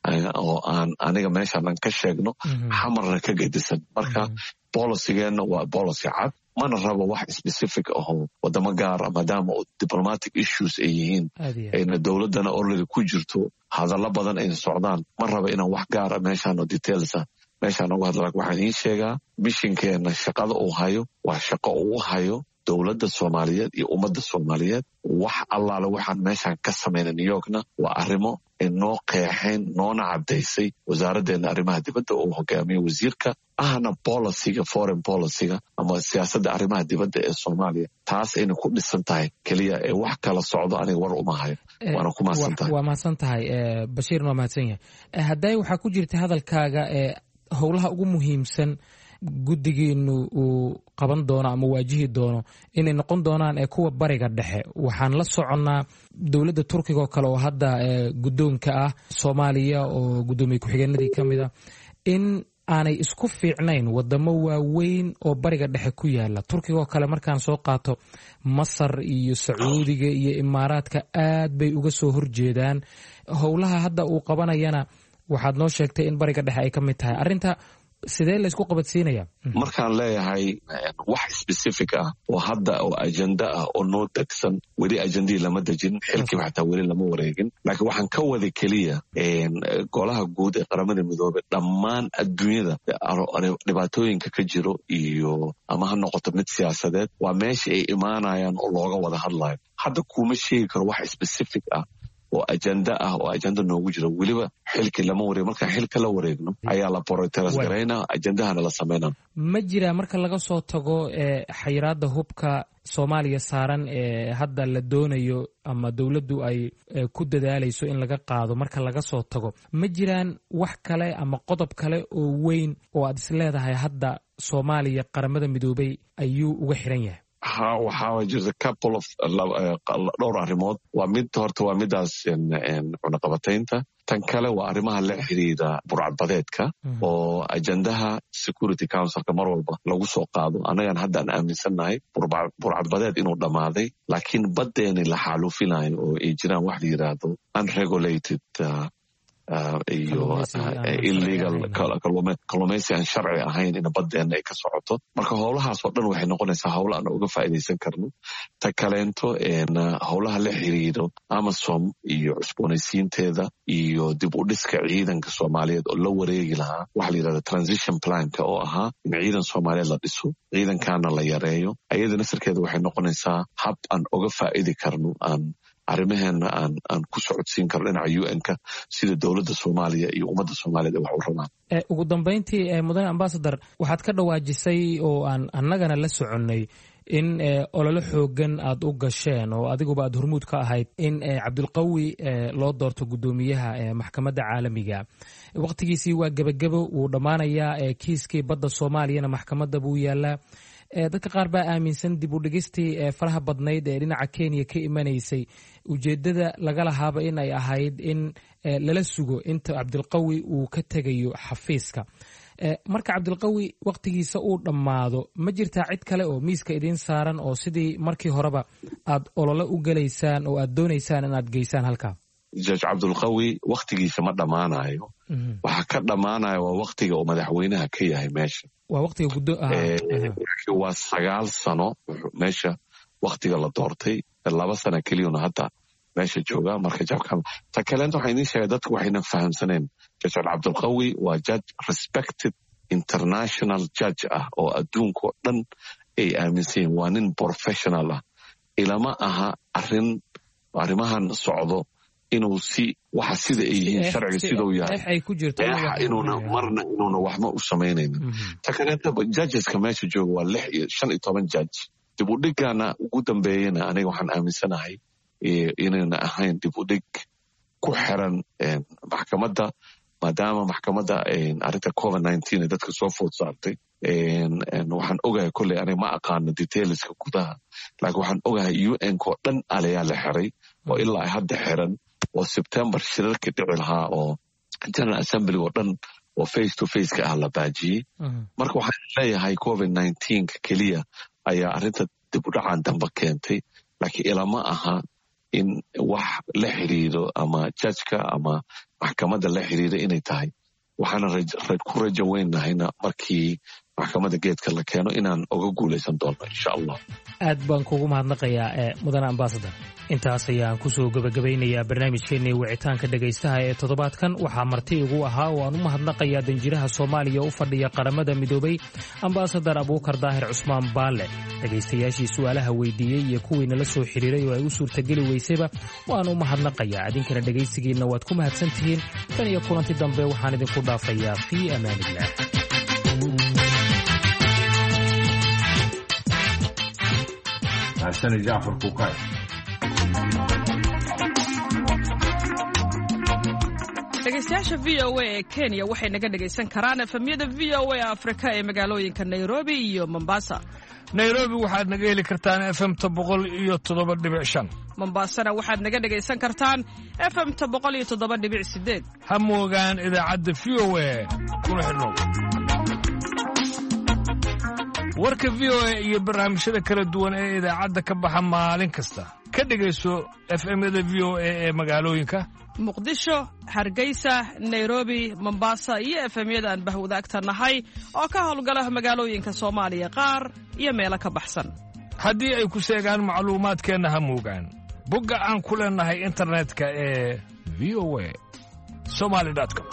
oo aan aniga meeshaan ka sheegno xamarna ka gedisan marka policygeenna waa policy cad mana rabo wax specific ahoo wadamo gaara maadaama diplomatic issues ay yihiin ayna dowladdana already ku jirto hadallo badan ayna socdaan ma rabo inaan wax gaara meeshaan oo detailsa meeshaan uga hadla waxaan iin sheegaa mishinkeenna shaqada uu hayo waa shaqo uu hayo dowladda soomaaliyeed iyo ummadda soomaaliyeed wax allaale waxaan meeshaan ka samayna new yorkna waa arrimo ay noo qeexeen noona caddaysay wasaaraddeena arrimaha dibadda uu hogaamiyo wasiirka ahna policyga foreign policyga ama siyaasadda arrimaha dibadda ee soomaaliya taas ayna ku dhisan tahay keliya ee wax kala socdo aniga war uma hayo waana ku mahadsan tahay waa mahadsan tahay bashiirna waa mahadsan yahay hadday waxaa ku jirta hadalkaaga ee howlaha ugu muhiimsan guddigiinu uu qaban doono ama waajihi doono inay noqon doonaan ee kuwa bariga dhexe waxaan la soconnaa dowladda turkiga oo kale oo hadda guddoonka ah soomaaliya oo guddoomiye ku-xigeenadii ka mid a in aanay isku fiicnayn wadamo waaweyn oo bariga dhexe ku yaala turkiga oo kale markaan soo qaato masar iyo sacuudiga iyo imaaraadka aad bay uga soo horjeedaan howlaha hadda uu qabanayana waxaad noo sheegtay in bariga dhexe ay ka mid tahay arrinta sidee la isku qabadsiinaya markaan leeyahay wax specific ah oo hadda oo ajenda ah oo noo degsan weli ajendihii lama dejin xilkiiba xataa weli lama wareegin laakiin waxaan ka wada keliya golaha guud ee qaramada midoobey dhammaan adduunyada dhibaatooyinka ka jiro iyo ama ha noqoto mid siyaasadeed waa meesha ay imaanayaan oo looga wada hadlayo hadda kuma sheegi karo wax specific ah oo ajenda ah oo ajenda noogu jiro weliba xilkii lama wareeg markaan xilka la wareegno ayaa la boroteras garayna ajendahana la samayna ma jiraa marka laga soo tago xayiraadda hubka soomaaliya saaran ee hadda la doonayo ama dowladdu ay ku dadaalayso in laga qaado marka laga soo tago ma jiraan wax kale ama qodob kale oo weyn oo aad is leedahay hadda soomaaliya qaramada midoobay ayuu uga xiran yahay waxaa jirta couple of dhowr arrimood waa mid horta waa midaas cunaqabataynta tan kale waa arrimaha la xiriira burcadbadeedka oo ajendaha security councilka mar walba lagu soo qaado annagaan haddaan aaminsannahay burcadbadeed inuu dhammaaday laakiin baddeeni la xaalufinayo oo ay jiraan wax la yidhaahdo unregulated iyo illegal kalluumaysi aan sharci ahayn in baddeena ay ka socoto marka howlahaas oo dhan waxay noqonaysaa howlo aan uga faa'iidaysan karno ta kaleento howlaha la xiriiro amasom iyo cusboonaysiinteeda iyo dib u dhiska ciidanka soomaaliyeed oo la wareegi lahaa waxa la yidhahda transition planka oo ahaa in ciidan soomaaliyeed la dhiso ciidankaana la yareeyo ayada nasarkeeda waxay noqonaysaa hab aan uga faa'idi karno aan arrimaheena aan aan ku socodsiin karno dhinaca u n-ka sida dowladda soomaaliya iyo ummadda soomaaliyeed ay wax u rabaan ugu dambayntii mudane ambasador waxaad ka dhawaajisay oo aan annagana la soconnay in ololo xoogan aad u gasheen oo adiguba aad hormuud ka ahayd in cabdulqawi loo doorto guddoomiyaha maxkamadda caalamiga waqtigiisii waa gebagebo wuu dhammaanayaa kiiskii badda soomaaliyana maxkamadda buu yaalaa dadka qaar baa aaminsan dib u dhigistii faraha badnayd ee dhinaca kenya ka imanaysay ujeeddada laga lahaaba in ay ahayd in lala sugo inta cabdilqawi uu ka tegayo xafiiska marka cabdilqawi wakhtigiisa uu dhammaado ma jirtaa cid kale oo miiska idiin saaran oo sidii markii horeba aad olole u gelaysaan oo aad doonaysaan inaad geysaan halkaa judge cabdulqawi wakhtigiisa ma dhammaanayo waxaa ka dhammaanaya waa wakhtiga uu madaxweynaha ka yahay meesha waa wakhtiga guddo waa sagaal sano meesha wakhtiga la doortay laba sano keliyuna hadda meesha jooga marka jabka ta kaleenta waxaa idiin sheegay dadku waxayna fahamsaneen judge cabdulqawi waa judge respected international judge ah oo adduunka oo dhan ay aaminsan yihin waa nin professional ah ilama aha arrin arrimahan socdo inuu si waxa sida ay yihiin sharciga siduu yahay inuuna marna inuuna waxma u samaynaynin ta kaleenta judgeska meesha jooga waa lix iyo shan iyo toban judge dib u dhigana ugu dambeeyana aniga waxaan aaminsanahay inayna ahayn dib u dhig ku xiran maxkamadda maadaama maxkamadda arrinta covid nineteen ee dadka soo food saartay waxaan ogahay kolley aniga ma aqaano detailska gudaha laakiin waxaan ogahay u n-ka oo dhan alayaa la xiray oo ilaa ay hadda xiran oo September shirarka dhici lahaa oo General Assembly oo dhan oo face to face ka ah la baajiyay marka waxaan leeyahay covid nineteen ka kaliya ayaa arrinta dib u dhacan dambe keentay laakiin ilama aha in wax la xiriiro ama judge-ka ama maxkamadda la xiriiro inay tahay waxaana ku rajo weynahayna markii maxkamadda geedka la keeno inaan uga guulaysan doono insha allah aad baan kugu mahadnaqayaa ee mudane ambassador intaas ayaan ku soo gabagabaynayaa barnaamijkeennii wicitaanka dhegaystaha ee toddobaadkan waxaa marti igu ahaa oo aan u mahadnaqayaa danjiraha Soomaaliya u fadhiya qaramada midoobay ambassador Abuukar Daahir Cusmaan Baalle dhegaystayaashii su'aalaha weydiiyey iyo kuwii nala soo xiriiray oo ay u suurtageli weysayba waan u mahadnaqayaa idinkana dhegaysigiina waad ku mahadsantihiin tan iyo kulanti dambe waxaan idinku dhaafayaa fi amaanillah Sani Jaafar Kuukay dhegaystayaasha V O A ee Kenya waxay naga dhagaysan karaan efemyada V O A Afrika ee magaalooyinka Nairobi iyo Mombasa. Nairobi waxaad naga heli kartaan F M ta boqol iyo toddoba dhibic shan. Mombasana waxaad naga dhagaysan kartaan F M ta boqol iyo toddoba dhibic sideed. Ha moogaan idaacadda V O A kuna xidhnow. warka V O A iyo barnaamijyada kala duwan ee idaacadda ka baxa maalin kasta ka dhagayso F M-yada V O A ee magaalooyinka Muqdisho, Hargeysa, Nairobi, Mombasa iyo F M-yada aan bahwadaagta nahay oo ka howlgala magaalooyinka Soomaaliya qaar iyo meelo ka baxsan. haddii ay ku sheegaan macluumaadkeenna ha moogaan bogga aan ku leenahay internetka ee v o a somali dot com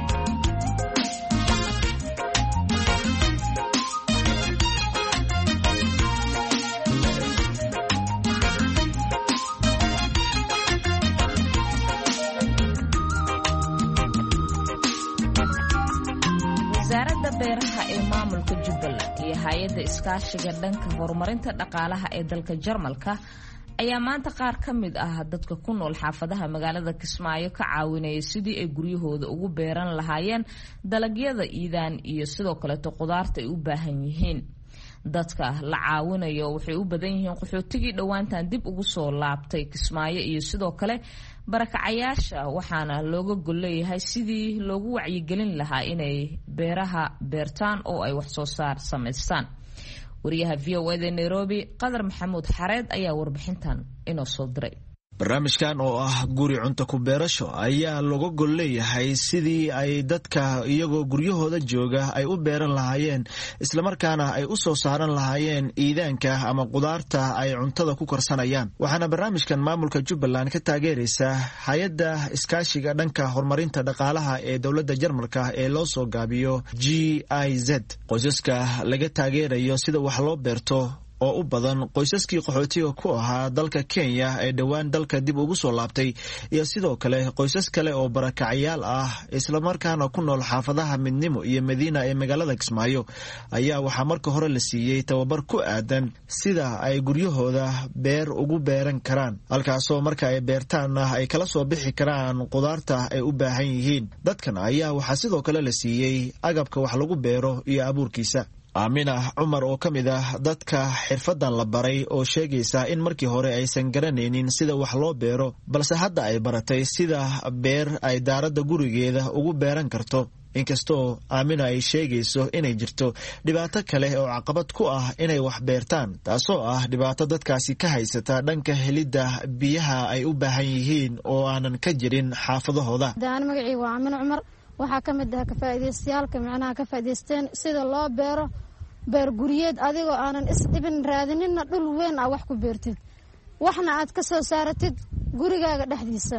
wasaaradda beeraha ee maamulka Jubbaland iyo hay'adda iskaashiga dhanka horumarinta dhaqaalaha ee dalka Jarmalka ayaa maanta qaar ka mid ah dadka ku nool xaafadaha magaalada Kismaayo ka caawinaya sidii ay guryahooda ugu beeran lahaayeen dalagyada iidaan iyo sidoo kale qudaarta ay u baahan yihiin. dadka la caawinayo waxay u badan yihiin qaxootigii dhawaantan dib ugu soo laabtay Kismaayo iyo sidoo kale barakacayaasha waxaana looga golleeyahay sidii loogu wacyigelin lahaa inay beeraha beertaan oo ay wax soo saar sameystaan. wariyaha V O A ee Nairobi Qadar Maxamuud Xareed ayaa warbixintan inoo soo diray. barnaamijkan oo ah guri cunto ku beerasho ayaa looga gol leeyahay sidii ay dadka iyagoo guryahooda jooga ay u beeran lahaayeen isla markaana ay u soo saaran lahaayeen iidaanka ama qudaarta ay cuntada ku korsanayaan waxaana barnaamijkan maamulka Jubbaland ka taageeraysa hay'adda iskaashiga dhanka horumarinta dhaqaalaha ee dawladda Jarmalka ee loo soo gaabiyo G I Z qoysaska laga taageerayo sida wax loo beerto oo u badan qoysaskii qaxootiga ku ahaa dalka Kenya ee dhawaan dalka dib ugu soo laabtay iyo sidoo kale qoysas kale oo barakacayaal ah isla markaana ku nool xaafadaha Midnimo iyo Madiina ee magaalada Kismaayo ayaa waxa marka hore la siiyay tababar ku aadan sida ay guryahooda beer ugu beeran karaan halkaasoo marka ay beertaan ay kala soo bixi karaan qudaarta ay u baahan yihiin dadkan ayaa waxa sidoo kale la siiyay agabka wax lagu beero iyo abuurkiisa. Amina Umar oo kamid ah dadka xirfadan la baray oo sheegaysa in markii hore aysan garanaynin sida wax loo beero balse hadda ay baratay sida beer ay daarada gurigeeda ugu beeran karto inkastoo Amina ay sheegayso inay jirto dhibaato kale oo caqabad ku ah inay wax beertaan taasoo ah dhibaato dadkaasi ka haysata dhanka helidda biyaha ay u baahan yihiin oo aanan ka jirin xaafadahooda. daan magacii waa Amina Umar waxaa ka mid ah ka faa'iideystayaalka macnaha ka faa'iideysteen sida loo beero beer guriyeed adigoo aanan isdhibin raadinina dhul weyn ah wax ku beertid waxna aad ka soo saaratid gurigaaga dhexdiisa.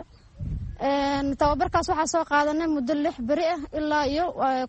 een tababarkaas waxaa soo qaadanay muddo lix bari ah ilaa iyo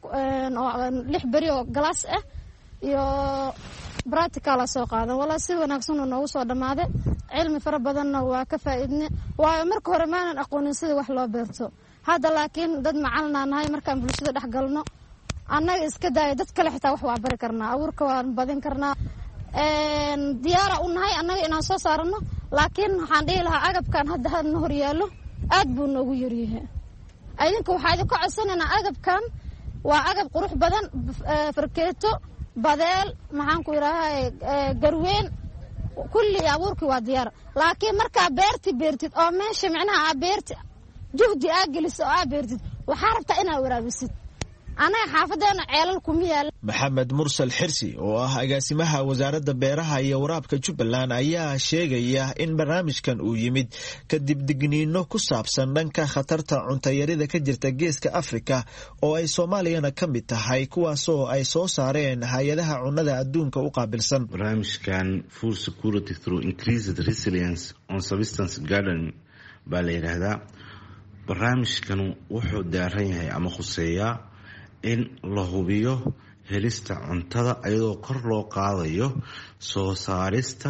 lix bari oo glass ah iyo practical soo qaadan wala si wanaagsan oo noogu soo dhamaaday cilmi fara badanna waa ka faa'iidnay waayo marka hore maanan aqoonin sida wax loo beerto hadda laakiin dad macalna nahay markaan bulshada dhex galno annaga iska daaya dad kale xitaa wax waa bari karnaa abuurka waan badin karnaa een diyaar u nahay annaga inaan soo saarno laakiin waxaan dhihi lahaa agabkan hadda hadna hor yaalo aad buu noogu yaryahay idinka waxaa idin ka codsanaynaa agabkan waa agab qurux badan farkeeto badeel maxaan ku yiraahdaa garween kulli abuurkii waa diyaar laakiin marka beerti beertid oo meesha macnaha beerti juhdi aa geliso oo aa beertid waxaa rabtaa inaa waraabisid anaga xaafadeena ceelal kuma yaala. maxamed mursal xirsi oo ah agaasimaha wasaaradda beeraha iyo waraabka Jubbaland ayaa sheegaya in barnaamijkan uu yimid kadib digniino ku saabsan dhanka khatarta cunto yarida ka jirta geeska Afrika oo ay Soomaaliyana ka mid tahay kuwaasoo ay soo saareen hay'adaha cunnada adduunka u qaabilsan. barnaamijkan food security through increased resilience on subsistence gardening baa la yiraahdaa. barnaamijkan wuxuu daaran yahay ama khuseeyaa in la hubiyo helista cuntada iyadoo kor loo qaadayo soo saarista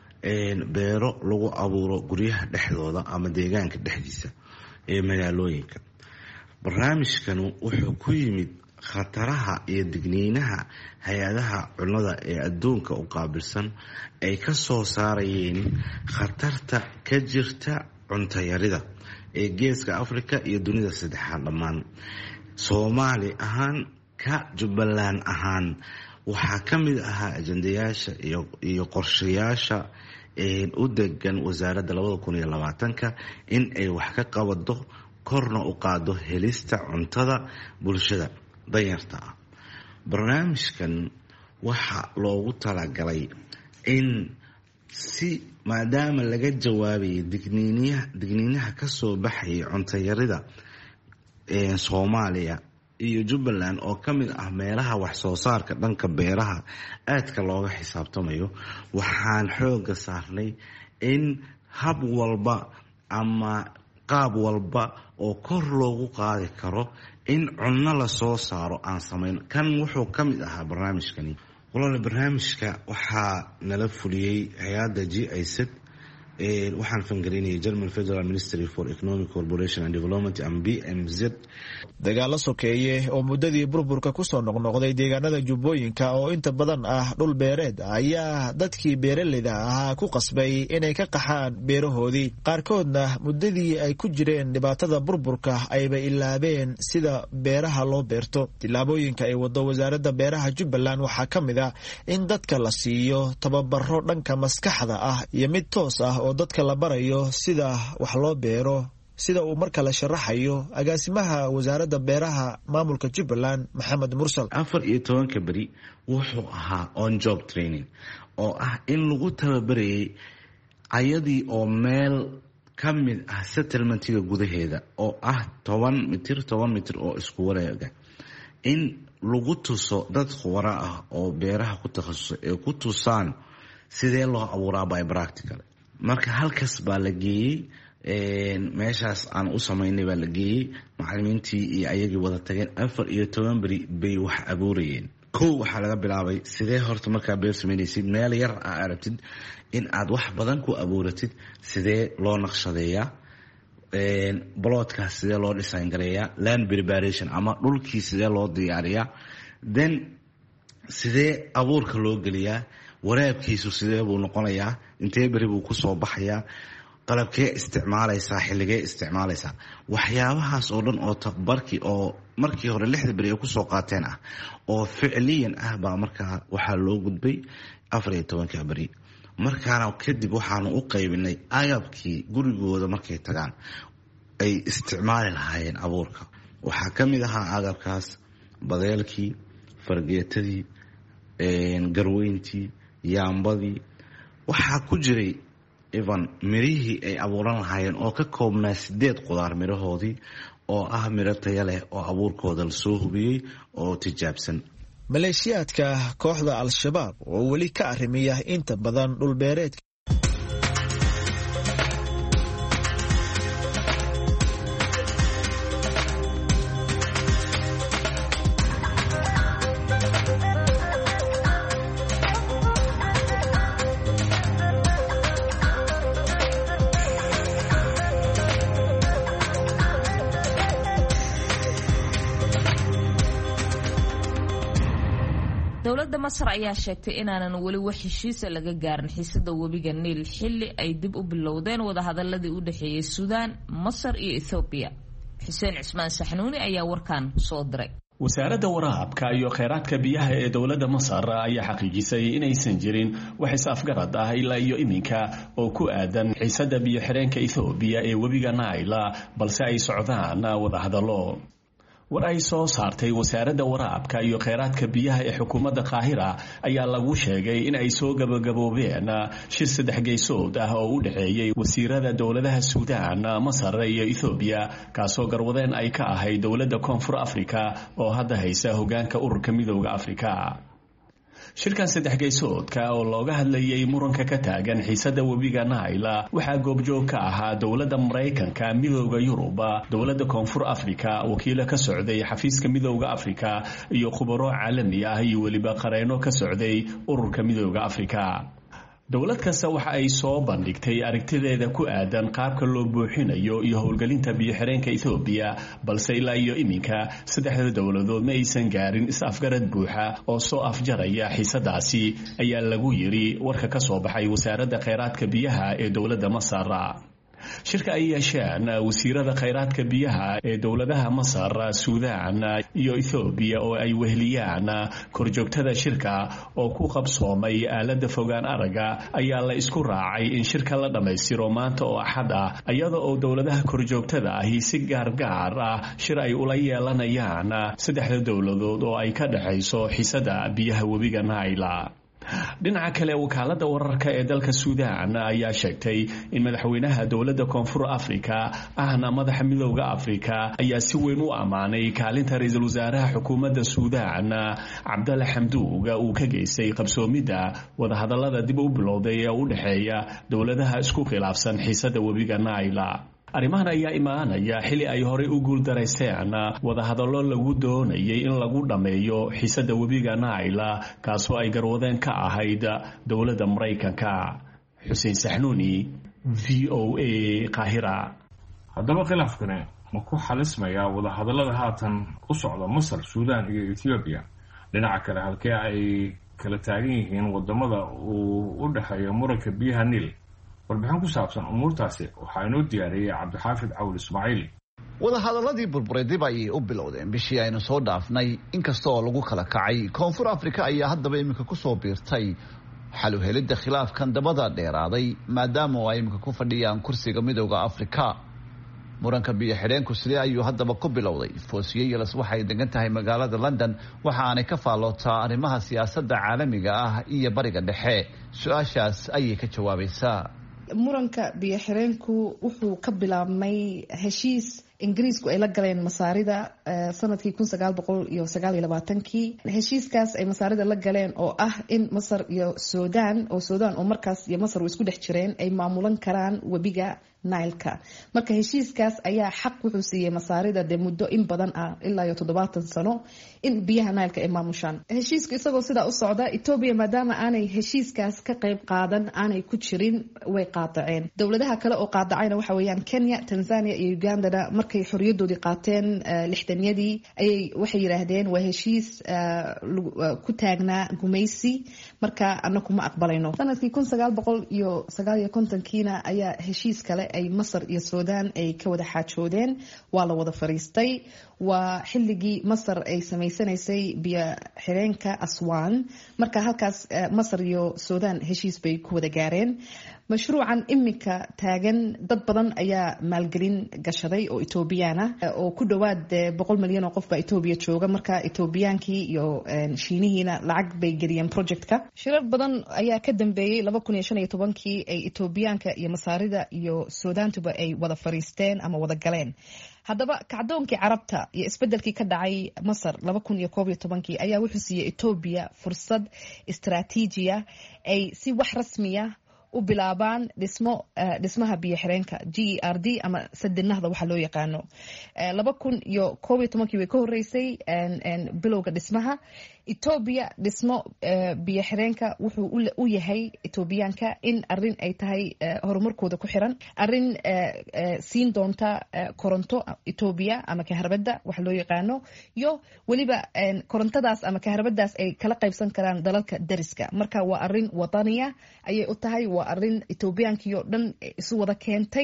beero lagu abuuro guryaha dhexdooda ama deegaanka dhexdiisa ee magaalooyinka. barnaamijkan wuxuu ku yimid khataraha iyo digniinaha hay-adaha cunnada ee adduunka u qaabilsan ay ka soo saarayeen khatarta ka jirta cunto yarida ee geeska Afrika iyo dunida saddexaad dhammaan. Soomaali ahaan ka Jubbaland ahaan waxaa ka mid ahaa ajandayaasha iyo iyo qorshayaasha ee u degan wasaaradda labada kun iyo labaatanka in ay wax ka qabado korna u qaado helista cuntada bulshada danyarta ah. barnaamijkan waxa loogu talagalay in si maadaama laga jawaabayo digniinaha digniinaha ka soo baxay cunto yarida ee Soomaaliya iyo Jubbaland oo ka mid ah meelaha wax soo saarka dhanka beeraha aadka looga xisaabtamayo. waxaan xooga saarnay in hab walba ama qaab walba oo kor loogu qaadi karo in cunno la soo saaro aan sameyn. kan wuxuu ka mid ahaa barnaamijkani. walaal barnaamijka waxaa nala fuliyay hay'adda G I Z waxaan fangareynayay German Federal Ministry for Economic Cooperation and Development and B M Z. dagaalo sokeeye oo muddadii burburka ku soo noqnoqday deegaanada Jubbooyinka oo inta badan ah dhul beereed ayaa dadkii beeraleyda ahaa ku qasbay inay ka qaxaan beerahoodii. qaarkoodna muddadii ay ku jireen dhibaatada burburka ayba ilaabeen sida beeraha loo beerto. tilaabooyinka ay wado wasaaradda beeraha Jubbaland waxaa ka mid ah in dadka la siiyo tababaro dhanka maskaxda ah iyo mid toos ah oo dadka la barayo sida wax loo beero, sida uu marka la sharaxayo agaasimaha wasaaradda beeraha maamulka Jubbaland Maxamed Mursal. afar iyo tobanka bari wuxuu ahaa on job training oo ah in lagu tababarayay ayadii oo meel ka mid ah settlementiga gudaheeda oo ah toban mitir toban mitir oo isku wareega, in lagu tuso dad khubaro ah oo beeraha ku takhasusay ee ku tusaan sidee loo abuuraa by practical. marka halkaas baa la geeyey, meeshaas aan u samaynay baa la geeyey. macallimiintii iyo ayagii wada tageen afar iyo toban beri bay wax abuurayeen. kow waxaa laga bilaabay sidee horta markaa beer samaynaysid meel yar aa aragtid in aad wax badan ku abuuratid sidee loo naqshadeeyaa, bloodkaas sidee loo design gareeyaa, land preparation ama dhulkii sidee loo diyaariyaa, then sidee abuurka loo geliyaa, waraabkiisu sidee buu noqonayaa, intee beri buu ku soo baxayaa, qalabkee isticmaalaysaa, xilligee isticmaalaysaa. waxyaabahaas oo dhan oo tababarkii oo markii hore lixda beri ay kusoo qaateen ah oo ficliyan ah baa markaa waxaa loo gudbay afar iyo tobanka beri. markaana kadib waxaanu u qaybinay agabkii gurigooda markay tagaan ay isticmaali lahaayeen abuurka. waxaa ka mid ahaa agabkaas badeelkii, fargeetadii, garweyntii, yaambadii. waxaa ku jiray even mirihii ay abuuran lahaayeen oo ka koobnaa sideed qudaar mirahoodii oo ah miro taya leh oo abuurkooda lasoo hubiyey oo tijaabsan. maleeshiyaadka kooxda Al-Shabaab oo weli ka arrimiya inta badan dhul beereedka dowladda Masar ayaa sheegtay inaanan weli wax heshiis laga gaarin xiisada webiga Niil xilli ay dib u bilowdeen wada hadaladii u dhaxeeyay Suudaan, Masar iyo Ethiopia. Xuseen Cismaan Saxnuuni ayaa warkan soo diray. wasaaradda waraabka iyo kheyraadka biyaha ee dowladda masar ayaa xaqiijisay inaysan jirin wax is-afgarad ah ilaa iyo iminka oo ku aadan xiisadda biyo-xireenka ethoobiya ee webiga naila balse ay socdaan wadahadallo war ay soo saartay wasaaradda waraabka iyo kheyraadka biyaha ee xukuumadda qaahira ayaa lagu sheegay in ay soo gabagaboobeen shir saddex geysood ah oo u dhexeeyey wasiirada dowladaha suudaan masar iyo ethoobiya kaasoo garwadeen ay ka ahayd dowladda koonfur afrika oo hadda haysa hogaanka ururka midooda afrika shirkan saddex geysoodka oo looga hadlayay muranka ka taagan xiisadda webiga naila waxaa goobjoog ka ahaa dowladda maraykanka midooda yuruba dowladda koonfur afrika wakiilo ka socday xafiiska midooda afrika iyo khubaro caalami ah iyo weliba qareeno ka socday ururka midooda afrika dowlad kasta waxa ay soo bandhigtay aragtideeda ku aadan qaabka loo buuxinayo iyo howlgelinta biyo-xireenka ethoobiya balse ilaa iyo iminka saddexda dowladood ma aysan gaarin is-afgarad buuxa oo soo afjaraya xiisadaasi ayaa lagu yiri warka ka soo baxay wasaaradda kheyraadka biyaha ee dowladda masar shirka ay yeesheen wasiirada kheyraadka biyaha ee dowladaha masar suudaan iyo ethoobiya oo ay weheliyaan korjoogtada shirka oo ku qabsoomay aalada fogaan araga ayaa la isku raacay in shirka la dhammaystiro maanta oo axad ah iyada oo dowladaha korjoogtada ahi si gaargaar ah shir ay ula yeelanayaan saddexda dowladood oo ay ka dhexayso xiisada biyaha webiga naila dhinaca kale wakaaladda wararka ee dalka suudaan ayaa sheegtay in madaxweynaha dowladda koonfur afrika ahna madaxa midooda afrika ayaa si weyn u ammaanay kaalinta ra-iisul wasaaraha xukuumadda suudaan cabdalla xamduuga uu ka geystay qabsoomidda wadahadallada dib u bilowday ee u dhexeeya dowladaha isku khilaafsan xiisadda webiga naila arrimahan ayaa imaanaya xili ay horey u guuldaraysteen wadahadallo lagu doonayay in lagu dhammeeyo xiisadda webiga naila kaasoo ay garwadeen ka ahayd dowladda maraykanka xuseen saxnuuni v o a qaahira haddaba khilaafkani ma ku xalismayaa wadahadallada haatan u socda masar suudaan iyo ethoobiya dhinaca kale halkee ay kala taagan yihiin wadamada uu u dhexeeyo muranka biyaha niil warbixin ku saabsan umuurtaasi waxaa inoo diyaariyey cabdixaafid cawl ismaaciil wadahadaladii burburay dib ayay u bilowdeen bishii aynu soo dhaafnay inkasta oo lagu kala kacay koonfur afrika ayaa haddaba iminka kusoo biirtay xal u helidda khilaafkan dabada dheeraaday maadaama oo ay iminka ku fadhiyaan kursiga midooda afrika muranka biyo xidheenku sidee ayuu haddaba ku bilowday foosiye yelas waxay degan tahay magaalada london waxa aanay ka faallootaa arrimaha siyaasadda caalamiga ah iyo bariga dhexe su-aashaas ayay ka jawaabaysaa muranka biyo xireenku wuxuu ka bilaabmay heshiis ingiriisku ay la galeen masaarida sanadkii kun sagaal boqol iyo sagaal iyo labaatankii heshiiskaas ay masaarida la galeen oo ah in masar iyo suudaan oo suudaan oo markaas iyo masar isku dhex jireen ay maamulan karaan webiga nailka marka heshiiskaas ayaa xaq wuxuu siiyey masaarida dee muddo in badan ah ilaa iyo toddobaatan sano in biyaha nailka ay maamushaan heshiisku isagoo sidaa u socda etoobiya maadaama aanay heshiiskaas ka qayb qaadan aanay ku jirin way qaadaceen dowladaha kale oo qaadacayna waxa weeyaan kenya tanzania iyo ugandana markay xorriyadoodii qaateen lixdanyadii ayay waxay yidhaahdeen waa heshiis ku taagnaa gumaysi marka anaku ma aqbalayno sanadkii kun sagaal boqol iyo sagaal iyo kontonkiina ayaa heshiis kale ay masar iyo suudaan ay ka wada xaajoodeen waa la wada fariistay waa xilligii masar ay samaysanaysay biyo xireenka aswan marka halkaas masar iyo suudaan heshiis bay ku wada gaareen mashruucan iminka taagan dad badan ayaa maalgelin gashaday oo etoobiyaan ah oo ku dhowaad boqol milyan oo qof baa etoobiya jooga marka etoobiyaankii iyo shiinihiina lacag bay geliyeen projectka shirar badan ayaa ka dambeeyey laba kun iyo shan iyo tobankii ay etoobiyaanka iyo masaarida iyo suudaantuba ay wada fariisteen ama wada galeen haddaba kacdoonkii carabta iyo isbedelkii ka dhacay masar laba kun iyo koob iyo tobankii ayaa wuxuu siiyey etoobiya fursad istaraatiijiya ay si wax rasmiya u bilaabaan dhismo dhismaha biyo xireenka G E R D ama sadinahda waxa loo yaqaano laba kun iyo koob iyo tobankii way ka horeysay bilowga dhismaha etoobiya dhismo biyo xireenka wuxuu u yahay etoobiyaanka in arin ay tahay horumarkooda ku xiran arin siin doonta koronto etoobiya ama kaharabada wax loo yaqaano iyo weliba korontadaas ama kaharabadaas ay kala qaybsan karaan dalalka dariska marka waa arin wadaniya ayay u tahay waa arin etoobiyaankiyo dhan isu wada keentay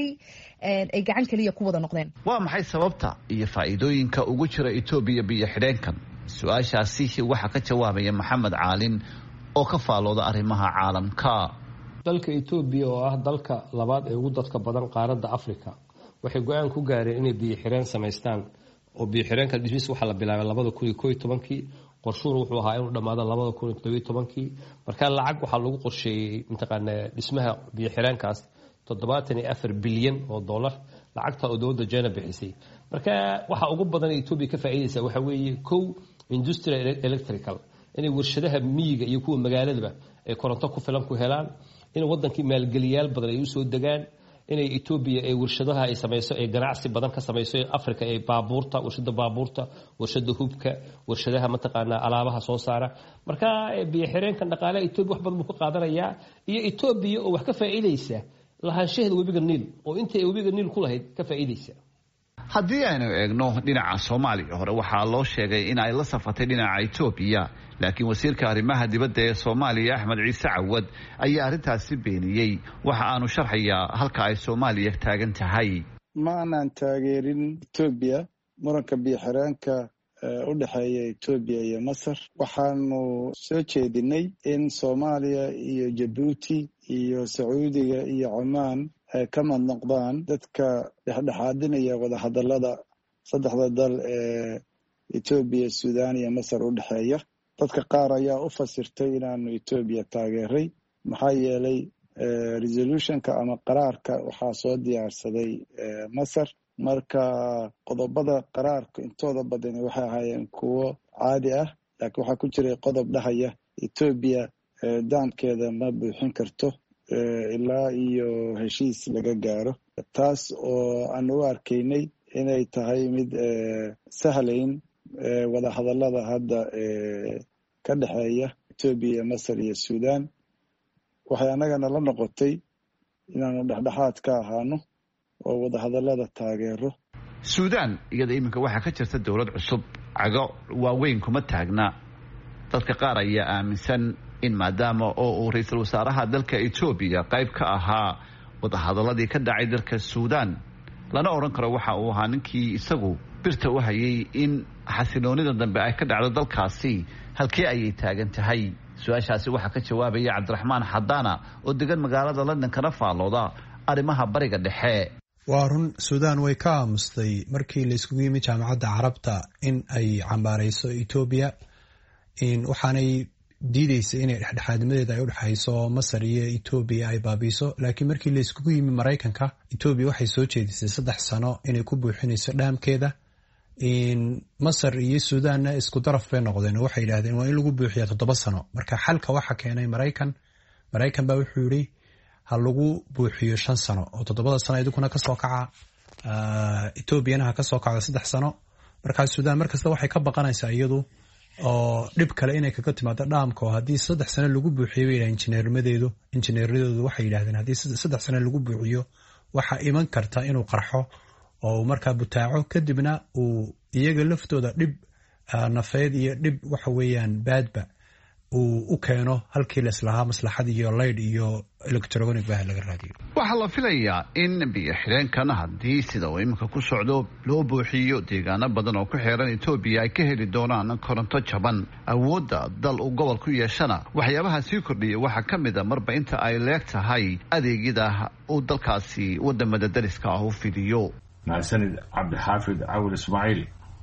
ay gacan kaliya ku wada noqdeen waa maxay sababta iyo faa'iidooyinka ugu jira etoobiya biyo xidheenkan su-aashaasi waxaa ka jawaabaya maxamed caalin oo ka faalooda arrimaha caalamka dalka etoobiya oo ah dalka labaad ee ugu dadka badan qaaradda africa waxay go-aan ku gaareen inay biyo xireen samaystaan oo biyo xireenka dhismiis waxaa la bilaabay labada kun iyo koob iyo tobankii qorshuhuna wuxuu ahaa inuu dhammaado labada kun iyo toddobiyo tobankii markaa lacag waxaa lagu qorsheeyey mataqaana dhismaha biyo xireenkaas toddobaatan iyo afar bilyan oo dollar lacagta oo dowladda China bixisay marka waxa ugu badan Ethiopia ka faa'iideysa waxa weeye kow industrial electrical inay warshadaha miyiga iyo kuwa magaaladaba ay koronto ku filan ku helaan in wadankii maalgeliyaal badan ay u soo degaan inay Ethiopia ay warshadaha ay samayso ay ganacsi badan ka samayso Afrika ay baabuurta warshada baabuurta warshada hubka warshadaha mataqaana alaabaha soo saara marka biyo xireenkan dhaqaalaha Ethiopia wax badan ku qaadanaya iyo Ethiopia oo wax ka faa'iideysa lahaanshaheeda webiga Niil oo intay webiga Niil ku lahayd ka faa'iideysa haddii aynu eegno dhinaca Soomaaliya hore waxaa loo sheegay in ay la safatay dhinaca Ethiopia laakiin wasiirka arrimaha dibadda ee Soomaaliya Axmed Ciise Cawad ayaa arrintaasi beeniyay waxa aanu sharxayaa halka ay Soomaaliya taagan tahay ma aanan taageerin Ethiopia muranka biyo xireenka u dhaxeeya Ethiopia iyo Masar waxaanu soo jeedinay in Soomaaliya iyo Djibouti iyo Sacuudiga iyo Oman ay ka mid noqdaan dadka dhexdhexaadinaya wada hadallada saddexda dal ee Ethiopia, Suudaan iyo Masar u dhaxeeya dadka qaar ayaa u fasirtay inaanu Ethiopia taageeray maxaa yeelay resolutionka ama qaraarka waxaa soo diyaarsaday Masar marka qodobada qaraarka intooda badan waxay ahaayeen kuwo caadi ah laakiin waxaa ku jiray qodob dhahaya Ethiopia daamkeeda ma buuxin karto ilaa iyo heshiis laga gaaro taas oo aan u arkaynay inay tahay mid sahlayn wada hadallada hadda ka dhaxeeya Ethiopia, Masar iyo Suudaan waxay anagana la noqotay inaanu dhexdhexaad ka ahaano oo wada hadallada taageero Suudaan iyada iminka waxaa ka jirta dowlad cusub cago waaweyn kuma taagna dadka qaar ayaa aaminsan in maadaama oo uu ra'iisul wasaaraha dalka Ethiopia qayb ka ahaa wada hadalladii ka dhacay dalka Suudaan lana oran karo waxa uu ahaa ninkii isagu birta u hayay in xasiloonida dambe ay ka dhacdo dalkaasi halkee ayay taagan tahay su-aashaasi waxaa ka jawaabaya Cabdiraxmaan Xadaana oo degan magaalada London kana faalooda arrimaha bariga dhexe waa run Suudaan way ka aamustay markii la iskugu yimid jaamacadda Carabta in ay cambaarayso Ethiopia in waxaanay diideysay inay dhexdhexaadnimadeeda ay u dhaxayso Masar iyo Ethiopia ay baabiiso laakiin markii la iskugu yimid Mareykanka Ethiopia waxay soo jeedisay saddex sano inay ku buuxinayso dhaamkeeda in Masar iyo Suudaanna isku daraf bay noqdeen waxay yiraahdeen waa in lagu buuxiyo toddoba sano marka xalka waxa keenay Mareykan Mareykan baa wuxuu yiri ha lagu buuxiyo shan sano oo toddobada sano idukuna ka soo kaca Ethiopia ha ka soo kacdo saddex sano marka Suudaan markasta waxay ka baqanaysaa iyadu oo dhib kale inay kaga timaado dhaamka oo haddii saddex sano lagu buuxiyo way injineernimadeedu injineeradoodu waxay yiraahdeen haddii saddex sano lagu buuxiyo waxa iman karta inuu qarxo oo markaa butaaco kadibna uu iyaga laftooda dhib nafeed iyo dhib waxa weeyaan baadba uu u keeno halkii la islahaa maslaxad iyo leyd iyo electronic baa laga raadiyo waxaa la filayaa in biyo xireenkan haddii sida uu iminka ku socdo loo buuxiyo deegaano badan oo ku xeeran Ethiopia ay ka heli doonaan koronto jaban awoodda dal uu gobol ku yeeshana waxyaabaha sii kordhiya waxaa ka mid a marba inta ay leeg tahay adeegyada uu dalkaasi wadamada dariska ah u fidiyo mahadsanid Cabdixaafid Cawil Ismaaciil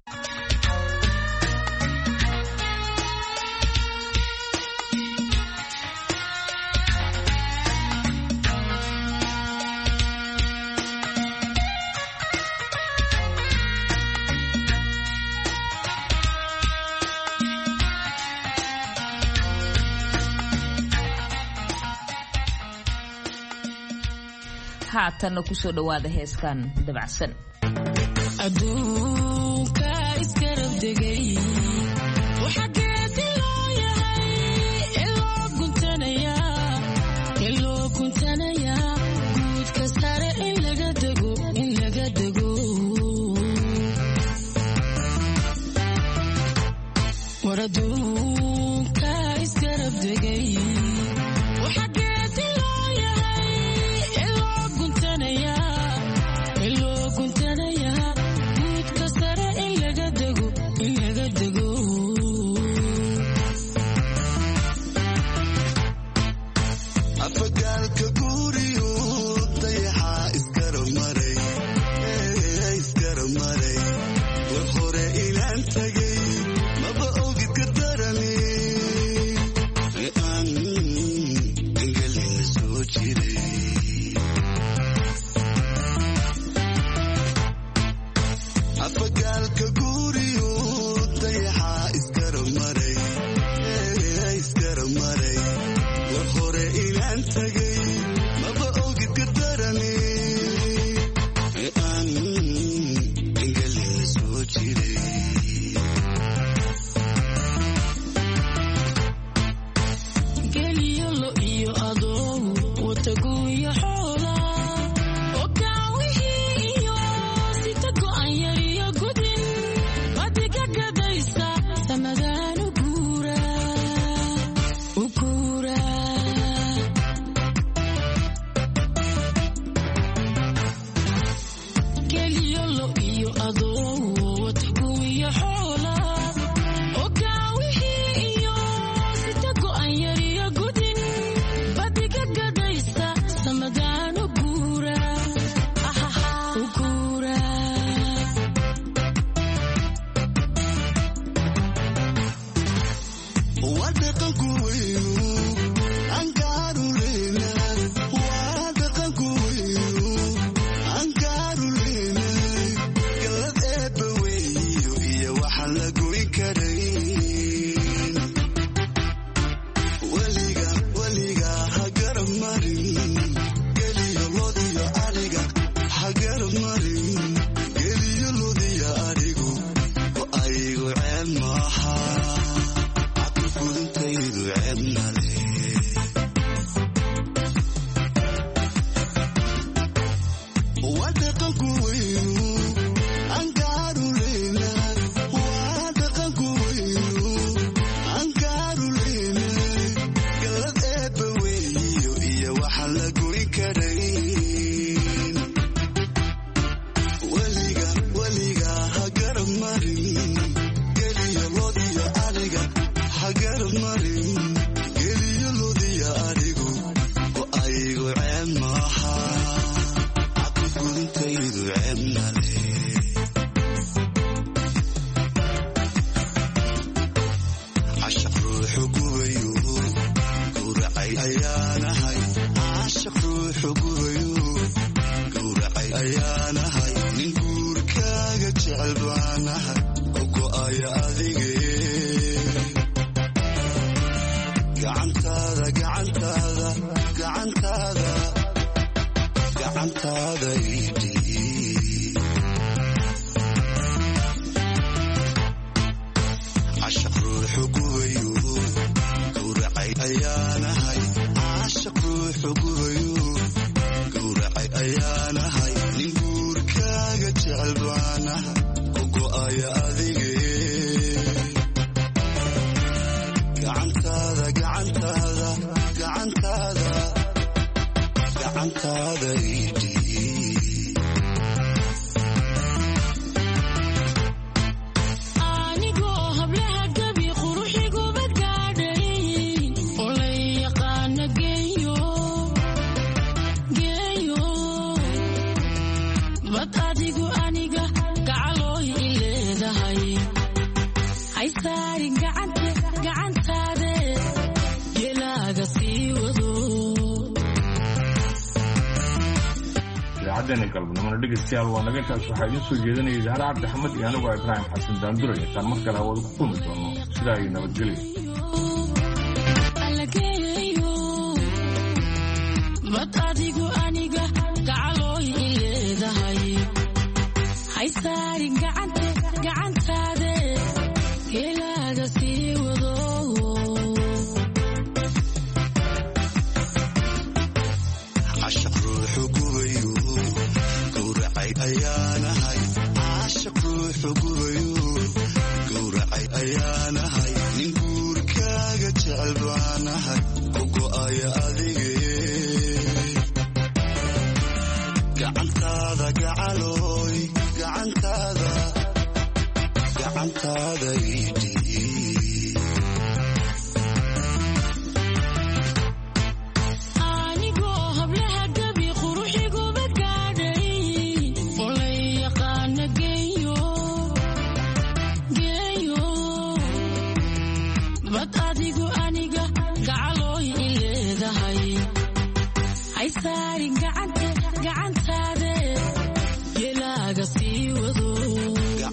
haatanna ku soo dhawaada heeskan dabacsan adduunka iska rabdegay waxa geedi loo dhegeystayaal waa naga intaas waxaa idiin soo jeedinaya Zahra Cabdi Axmed iyo anigu Ibrahim Xasan Daandure intaan mar kale hawada ku kulmi doono sidaa iyo nabadgelyo badadigu aniga gacalooy ileedahay haysaarin gacante gacantaade geelaaga sii wado عاشق روح قوي ayaanahay caashaq ruuxu gubayo gowracay ayaanahay nin guurkaaga jecel baanahay ku go'aya adige gacantaada gacalooy gacantaada gacantaada